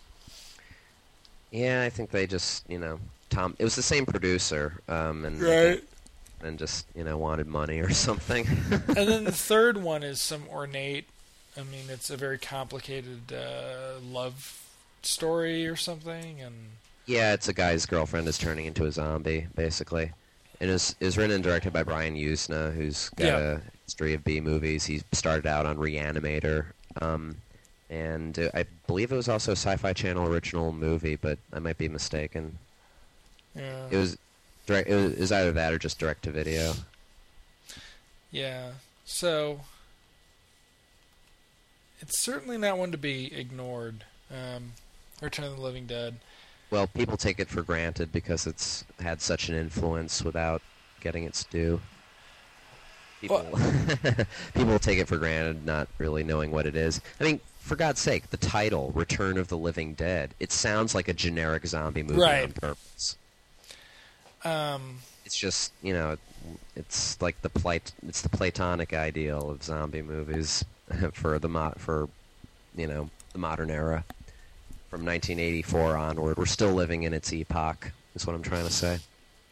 Yeah, I think they just, you know, Tom... It was the same producer, um, and... Right. And just, you know, wanted money or something. And then the third one is some ornate... I mean, it's a very complicated uh, love story or something, and... Yeah, it's a guy's girlfriend is turning into a zombie, basically. And it was, it was written and directed by Brian Usna, who's got Yeah. a history of B movies. He started out on Reanimator, um, and uh, I believe it was also a Sci-Fi Channel original movie, but I might be mistaken. Yeah. It was direct. It was, it was either that or just direct to video. Yeah. So it's certainly not one to be ignored. Um, Return of the Living Dead. Well, people take it for granted because it's had such an influence without getting its due. People, Well- people take it for granted, not really knowing what it is. I mean, for God's sake, the title, Return of the Living Dead, it sounds like a generic zombie movie Right. on purpose. Um, It's just, you know, it's like the plat- it's the platonic ideal of zombie movies for the mo- for, you know, the modern era. From nineteen eighty-four onward, we're still living in its epoch, is what I'm trying to say.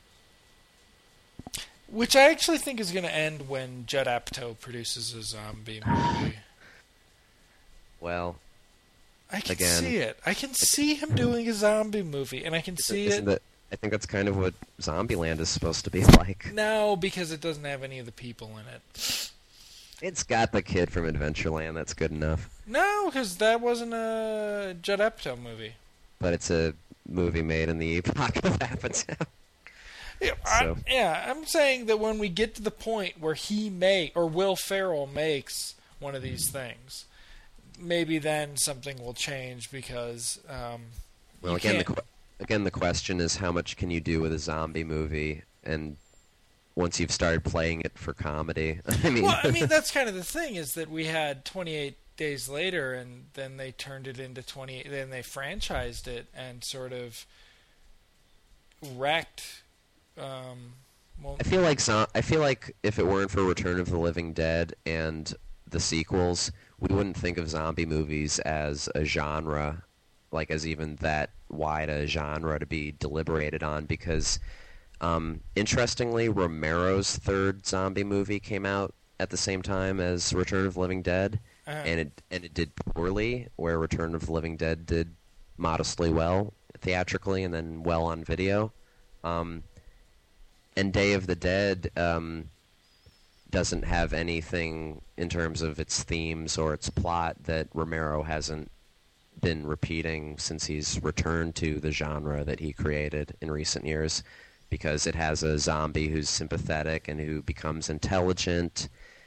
which I actually think is going to end when Judd Apatow produces a zombie movie. Well, I can Again, see it. I can see him doing a zombie movie, and I can see isn't it. that, I think that's kind of what Zombieland is supposed to be like. No, because it doesn't have any of the people in it. It's got the kid from Adventureland, that's good enough. No, because that wasn't a Judd Apatow movie. But it's a movie made in the epoch of Apatow. Yeah, So- I, yeah, I'm saying that when we get to the point where he may or Will Ferrell makes one of these things, maybe then something will change because. Um, Well, you again, the can't- qu- again, the question is how much can you do with a zombie movie, and once you've started playing it for comedy, I mean, Well, I mean that's kind of the thing is that we had twenty-eight Days Later, and then they turned it into twenty. Then they franchised it and sort of wrecked. Um, well, I feel like zo- I feel like if it weren't for Return of the Living Dead and the sequels, we wouldn't think of zombie movies as a genre, like as even that wide a genre to be deliberated on. Because, um, interestingly, Romero's third zombie movie came out at the same time as Return of the Living Dead, uh, and it and it did poorly, where Return of the Living Dead did modestly well theatrically and then well on video. Um, and Day of the Dead um, doesn't have anything in terms of its themes or its plot that Romero hasn't been repeating since he's returned to the genre that he created in recent years, because it has a zombie who's sympathetic and who becomes intelligent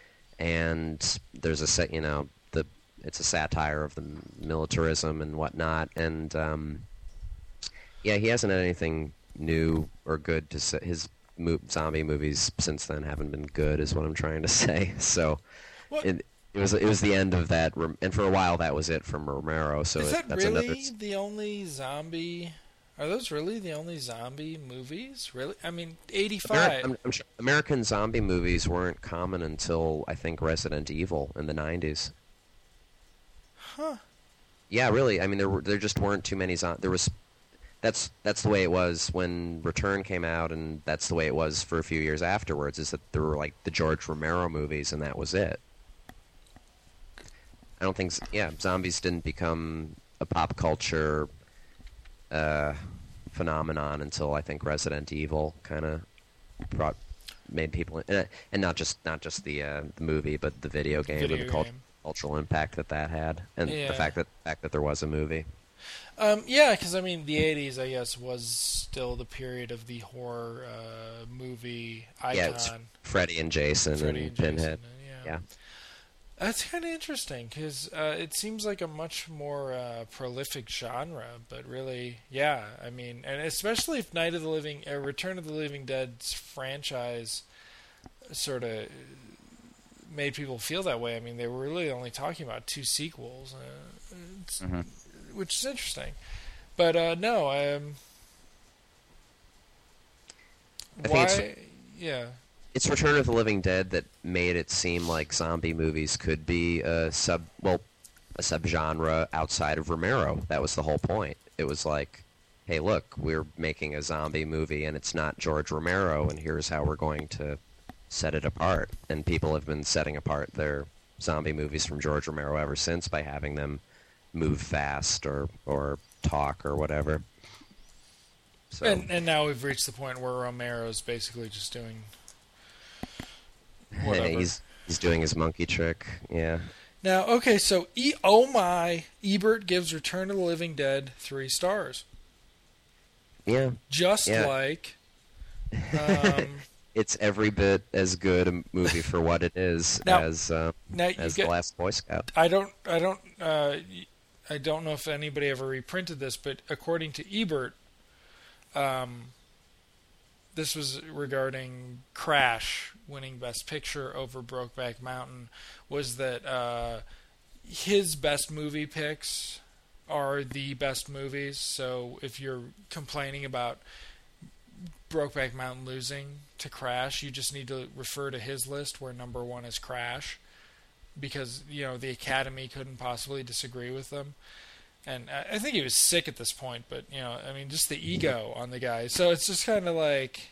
and there's a set, you know, the it's a satire of the militarism and whatnot, and um, yeah, he hasn't had anything new or good to say. His mo- zombie movies since then haven't been good, is what I'm trying to say. So it, it was it was the end of that, and for a while that was it from Romero. So is that it, that's really another... the only zombie? Are those really the only zombie movies? Really? I mean, eighty-five. Ameri- I'm, I'm sure American zombie movies weren't common until I think Resident Evil in the nineties. Huh. Yeah, really. I mean, there were there just weren't too many zombies. There was. That's that's the way it was when Return came out, and that's the way it was for a few years afterwards. Is that there were like the George Romero movies, and that was it. I don't think, yeah, zombies didn't become a pop culture uh, phenomenon until I think Resident Evil kind of brought made people, and, and not just not just the uh, the movie, but the video game Video and the cult- game. cultural impact that that had, and Yeah. the fact that the fact that there was a movie. Um, yeah, because I mean, the eighties, I guess, was still the period of the horror uh, movie icon. Yeah, it was Freddy and Jason Freddy and, and Pinhead. Jason, Yeah. That's kind of interesting because uh, it seems like a much more uh, prolific genre, but really, yeah, I mean, and especially if Night of the Living, uh, Return of the Living Dead's franchise sort of made people feel that way. I mean, they were really only talking about two sequels, uh, it's, Mm-hmm. which is interesting. But uh, no, um, I think why? it's- Yeah. It's Return of the Living Dead that made it seem like zombie movies could be a sub, well, a subgenre outside of Romero. That was the whole point. It was like, hey, look, we're making a zombie movie, and it's not George Romero, and here's how we're going to set it apart. And people have been setting apart their zombie movies from George Romero ever since by having them move fast or or talk or whatever. So. And and now we've reached the point where Romero's basically just doing whatever. he's he's doing his monkey trick. Yeah. Now, okay, so e- oh my, Ebert gives Return of the Living Dead three stars, Yeah. just Yeah. like. Um, It's every bit as good a movie for what it is Now- as uh, now you as get- The Last Boy Scout. I don't, I don't, uh, I don't know if anybody ever reprinted this, but according to Ebert, um, this was regarding Crash winning Best Picture over Brokeback Mountain, was that uh, his best movie picks are the best movies. So if you're complaining about Brokeback Mountain losing to Crash, you just need to refer to his list where number one is Crash, because you know the Academy couldn't possibly disagree with them. And I I think he was sick at this point, but you know, I mean, just the ego on the guy. So it's just kind of like,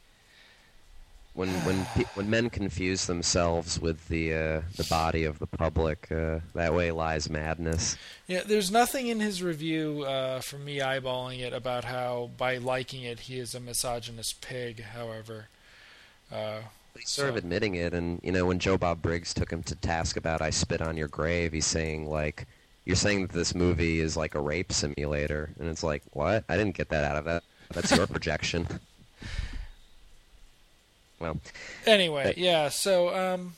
When when pe- when men confuse themselves with the uh, the body of the public, uh, that way lies madness. yeah, there's nothing in his review uh, from me eyeballing it about how by liking it he is a misogynist pig. However, uh, He's sort of So- admitting it, and you know when Joe Bob Briggs took him to task about "I Spit on Your Grave," he's saying like, "You're saying that this movie is like a rape simulator," and it's like, what? I didn't get that out of that. That's your projection. Well, anyway, Right. yeah. So um,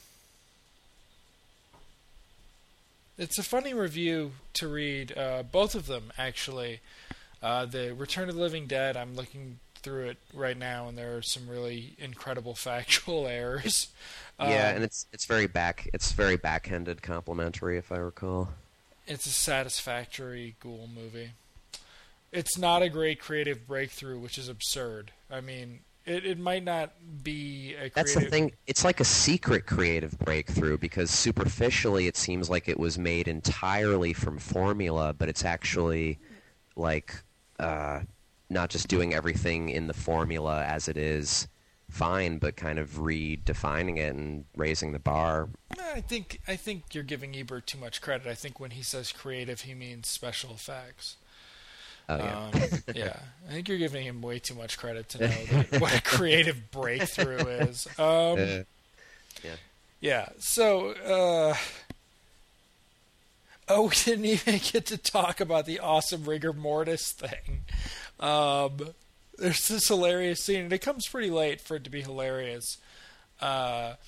it's a funny review to read. Uh, both of them actually. Uh, the Return of the Living Dead. I'm looking through it right now, and there are some really incredible factual errors. yeah, Um, and it's it's very back it's very backhanded complimentary, if I recall. It's a satisfactory ghoul movie. It's not a great creative breakthrough, which is absurd. I mean, it, it might not be a creative... That's the thing. It's like a secret creative breakthrough because superficially it seems like it was made entirely from formula, but it's actually like uh, not just doing everything in the formula as it is fine, but kind of redefining it and raising the bar. I think I think you're giving Ebert too much credit. I think when he says creative, he means special effects. Oh yeah. Um, yeah, I think you're giving him way too much credit to know that, what a creative breakthrough is. Um, Uh, yeah. Yeah. So, uh, oh, we didn't even get to talk about the awesome rigor mortis thing. Um, there's this hilarious scene, and it comes pretty late for it to be hilarious. Uh,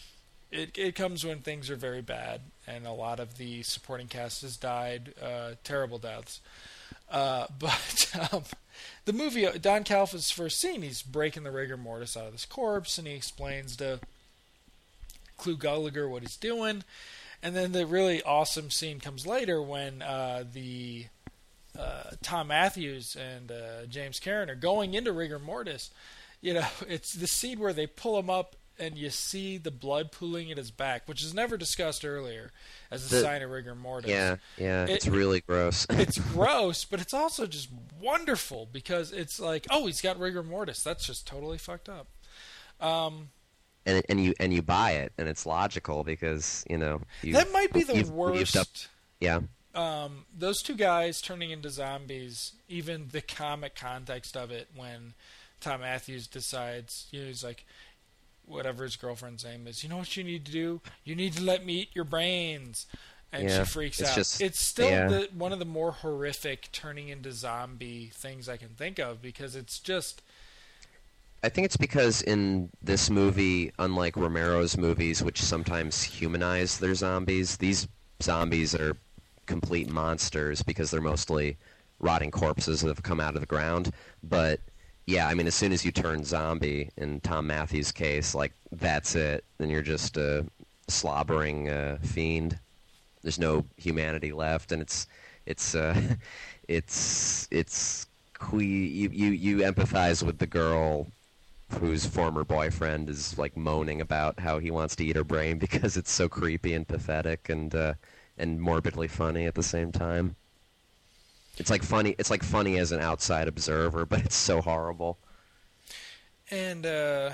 it it comes when things are very bad, and a lot of the supporting cast has died uh, terrible deaths. Uh, but um, the movie, Don Calfa's first scene, he's breaking the rigor mortis out of this corpse, and he explains to Clu Gulager what he's doing. And then the really awesome scene comes later when uh, the uh, Tom Matthews and uh, James Karen are going into rigor mortis. You know, it's the scene where they pull him up and you see the blood pooling in his back, which is never discussed earlier as a The- sign of rigor mortis. Yeah, yeah, It- it's really gross. It's gross, but it's also just wonderful because it's like, oh, he's got rigor mortis. That's just totally fucked up. Um, and and you and you buy it, and it's logical because you know you, that might be the you've- you've worst. done- yeah, Um, those two guys turning into zombies, even the comic context of it, when Tom Matthews decides, you know, he's like, whatever his girlfriend's name is, you know what you need to do? You need to let me eat your brains. And Yeah, she freaks it's out. just- it's still yeah. the, one of the more horrific turning into zombie things I can think of because it's just. I think it's because in this movie, unlike Romero's movies, which sometimes humanize their zombies, these zombies are complete monsters because they're mostly rotting corpses that have come out of the ground. But yeah, I mean, as soon as you turn zombie, in Tom Matthews' case, like that's it. Then you're just a slobbering uh, fiend. There's no humanity left, and it's it's uh, it's it's que- you, you you empathize with the girl whose former boyfriend is like moaning about how he wants to eat her brain because it's so creepy and pathetic and uh, and morbidly funny at the same time. It's like funny. It's like funny as an outside observer, but it's so horrible. And uh,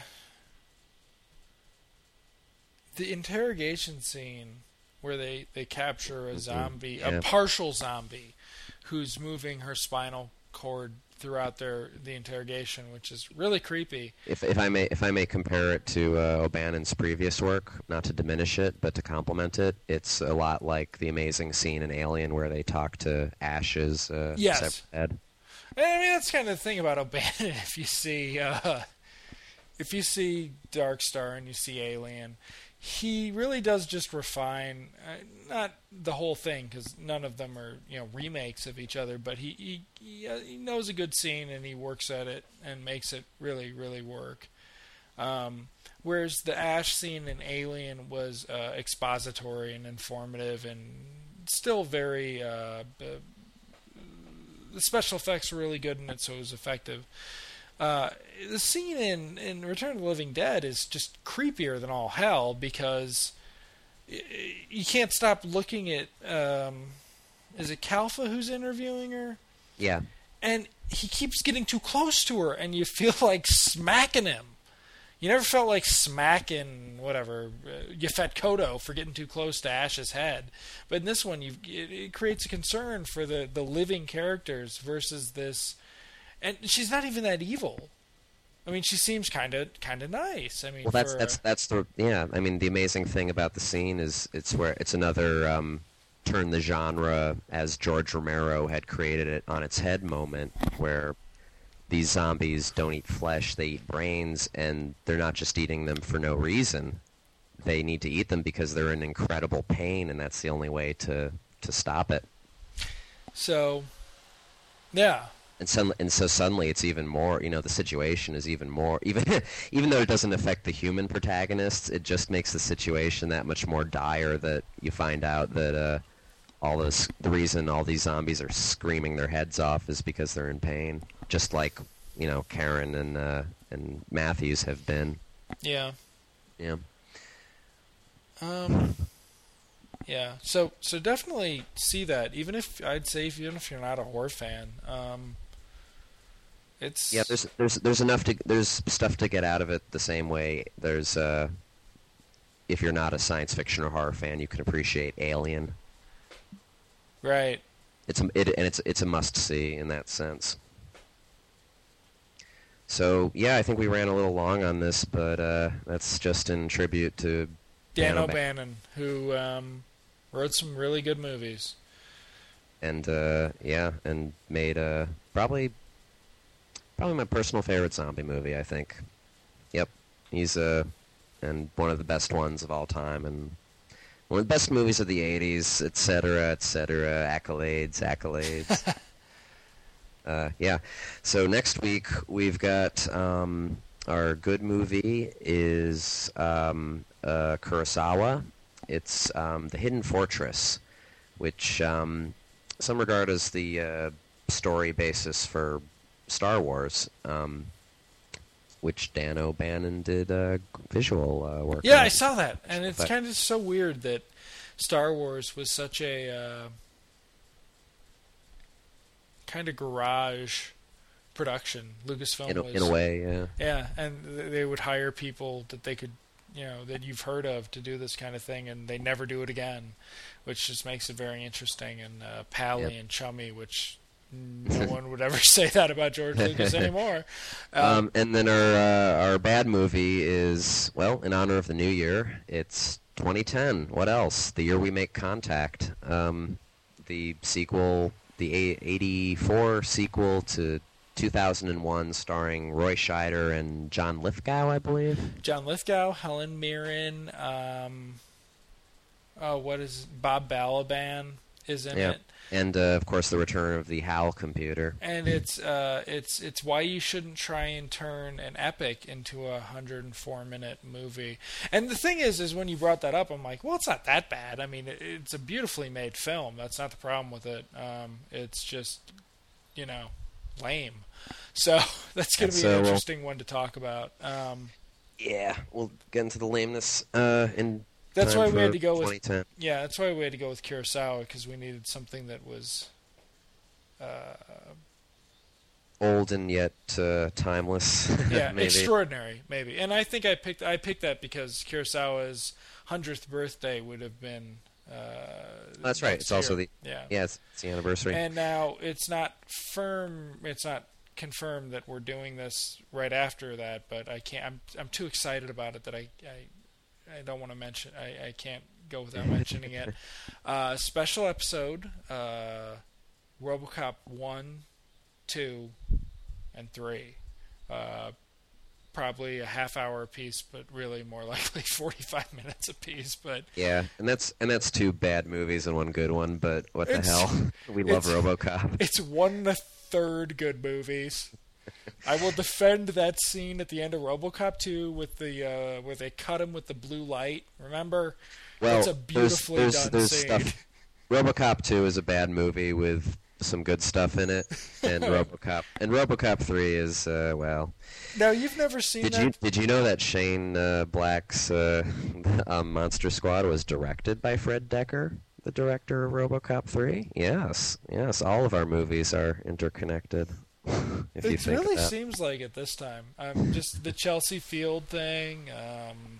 the interrogation scene where they, they capture a zombie, Yeah. a partial zombie, who's moving her spinal cord throughout their the interrogation, which is really creepy. If if I may if I may compare it to uh, O'Bannon's previous work, not to diminish it, but to complement it, it's a lot like the amazing scene in Alien where they talk to Ash's uh, Yes. severed head. I mean, that's kind of the thing about O'Bannon. If you see, uh, if you see Dark Star and you see Alien, he really does just refine, uh, not the whole thing, because none of them are, you know, remakes of each other. But he he he, uh, he knows a good scene and he works at it and makes it really really work. Um, whereas the Ash scene in Alien was uh, expository and informative and still very. Uh, b- the special effects were really good in it, so it was effective. Uh, the scene in, in Return of the Living Dead is just creepier than all hell because y- you can't stop looking at. Um, is it Calfa who's interviewing her? Yeah. And he keeps getting too close to her, and you feel like smacking him. You never felt like smacking whatever uh, Yafet Kodo for getting too close to Ash's head, but in this one, you it, it creates a concern for the, the living characters versus this, and she's not even that evil. I mean, she seems kind of kind of nice. I mean, Well, that's for, that's that's the yeah. I mean, the amazing thing about the scene is it's where it's another um, turn the genre as George Romero had created it on its head moment, where these zombies don't eat flesh; they eat brains, and they're not just eating them for no reason. They need to eat them because they're in incredible pain, and that's the only way to to stop it. so, yeah. And suddenly, and so suddenly it's even more, you know, the situation is even more, even even though it doesn't affect the human protagonists, it just makes the situation that much more dire that you find out that uh, all this, the reason all these zombies are screaming their heads off is because they're in pain, just like, you know, Karen and uh, and Matthews have been. Yeah. Yeah. Um. Yeah. So so definitely see that. Even if I'd say even if you're not a horror fan, um, it's Yeah, there's there's there's enough to there's stuff to get out of it the same way there's uh if you're not a science fiction or horror fan, you can appreciate Alien. right. It's a, it and it's it's a must see in that sense. So yeah, I think we ran a little long on this, but uh, that's just in tribute to Dan Dan O'Ban- O'Bannon, who um, wrote some really good movies. and uh, yeah, and made uh, probably probably my personal favorite zombie movie. I think. Yep, he's uh, and one of the best ones of all time, and one of the best movies of the eighties, et cetera, et cetera, accolades, accolades. uh, yeah. So next week we've got um, our good movie is um, uh, Kurosawa. It's um, The Hidden Fortress, which um, some regard as the uh, story basis for Star Wars, um, which Dan O'Bannon did uh, visual uh, work Yeah, on. I saw that, and it's But- kind of so weird that Star Wars was such a uh, kind of garage production. Lucasfilm In a, was, in a way, yeah. yeah, and th- they would hire people that they could, you know, that you've heard of to do this kind of thing, and they never do it again, which just makes it very interesting and uh, pally Yep. and chummy, which no one would ever say that about George Lucas anymore. Um, Um, and then our uh, our bad movie is, well, in honor of the new year, it's twenty ten. What else? The year we make contact. Um, the sequel, the a- eighty-four sequel to two thousand one, starring Roy Scheider and John Lithgow, I believe. John Lithgow, Helen Mirren, um, oh, what is Bob Balaban is in Yeah. it, And, uh, of course, the return of the HAL computer. and it's uh, it's it's why you shouldn't try and turn an epic into a one hundred four minute movie. And the thing is, is when you brought that up, I'm like, well, it's not that bad. I mean, it, it's a beautifully made film. That's not the problem with it. Um, it's just, you know, lame. So that's going to be That's, an uh, well- interesting one to talk about. Um, Yeah, we'll get into the lameness uh, in That's time why we had for to go with twenty ten. Yeah, that's why we had to go with Kurosawa, because we needed something that was uh, Old and yet uh, timeless. yeah, maybe. extraordinary, maybe. And I think I picked I picked that because Kurosawa's hundredth birthday would have been. Uh, That's right. next It's also year. the yeah. yeah, it's, it's the anniversary. And now it's not firm. It's not confirmed that we're doing this right after that. But I can't. I'm I'm too excited about it that I I, I don't want to mention. I, I can't go without mentioning it. Uh, special episode. Uh, RoboCop one, two, and three. Uh, probably a half hour a piece, but really more likely forty-five minutes a piece. But Yeah, and that's and that's two bad movies and one good one. But what the It's- hell? We love it's- RoboCop. it's one and a third good movies. I will defend that scene at the end of RoboCop two with the uh, where they cut him with the blue light. Remember? Well, That's a there's- beautifully there's, done there's scene. stuff. RoboCop two is a bad movie with some good stuff in it, and RoboCop and RoboCop three is uh, well. Now you've never seen Did that? you did you know that Shane uh, Black's uh, um, Monster Squad was directed by Fred Decker, the director of RoboCop three? Yes, yes. All of our movies are interconnected. If you It think really of that. seems like it this time. Um, just the Chelsea Field thing. Um,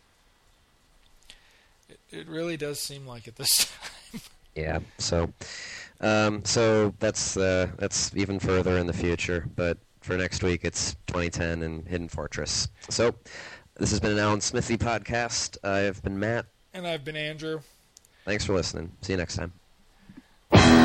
it, it really does seem like it this time. Yeah. So, um, so that's uh, that's even further in the future. But for next week, it's twenty ten and Hidden Fortress. So, this has been an Alan Smithy podcast. I've been Matt. And I've been Andrew. Thanks for listening. See you next time.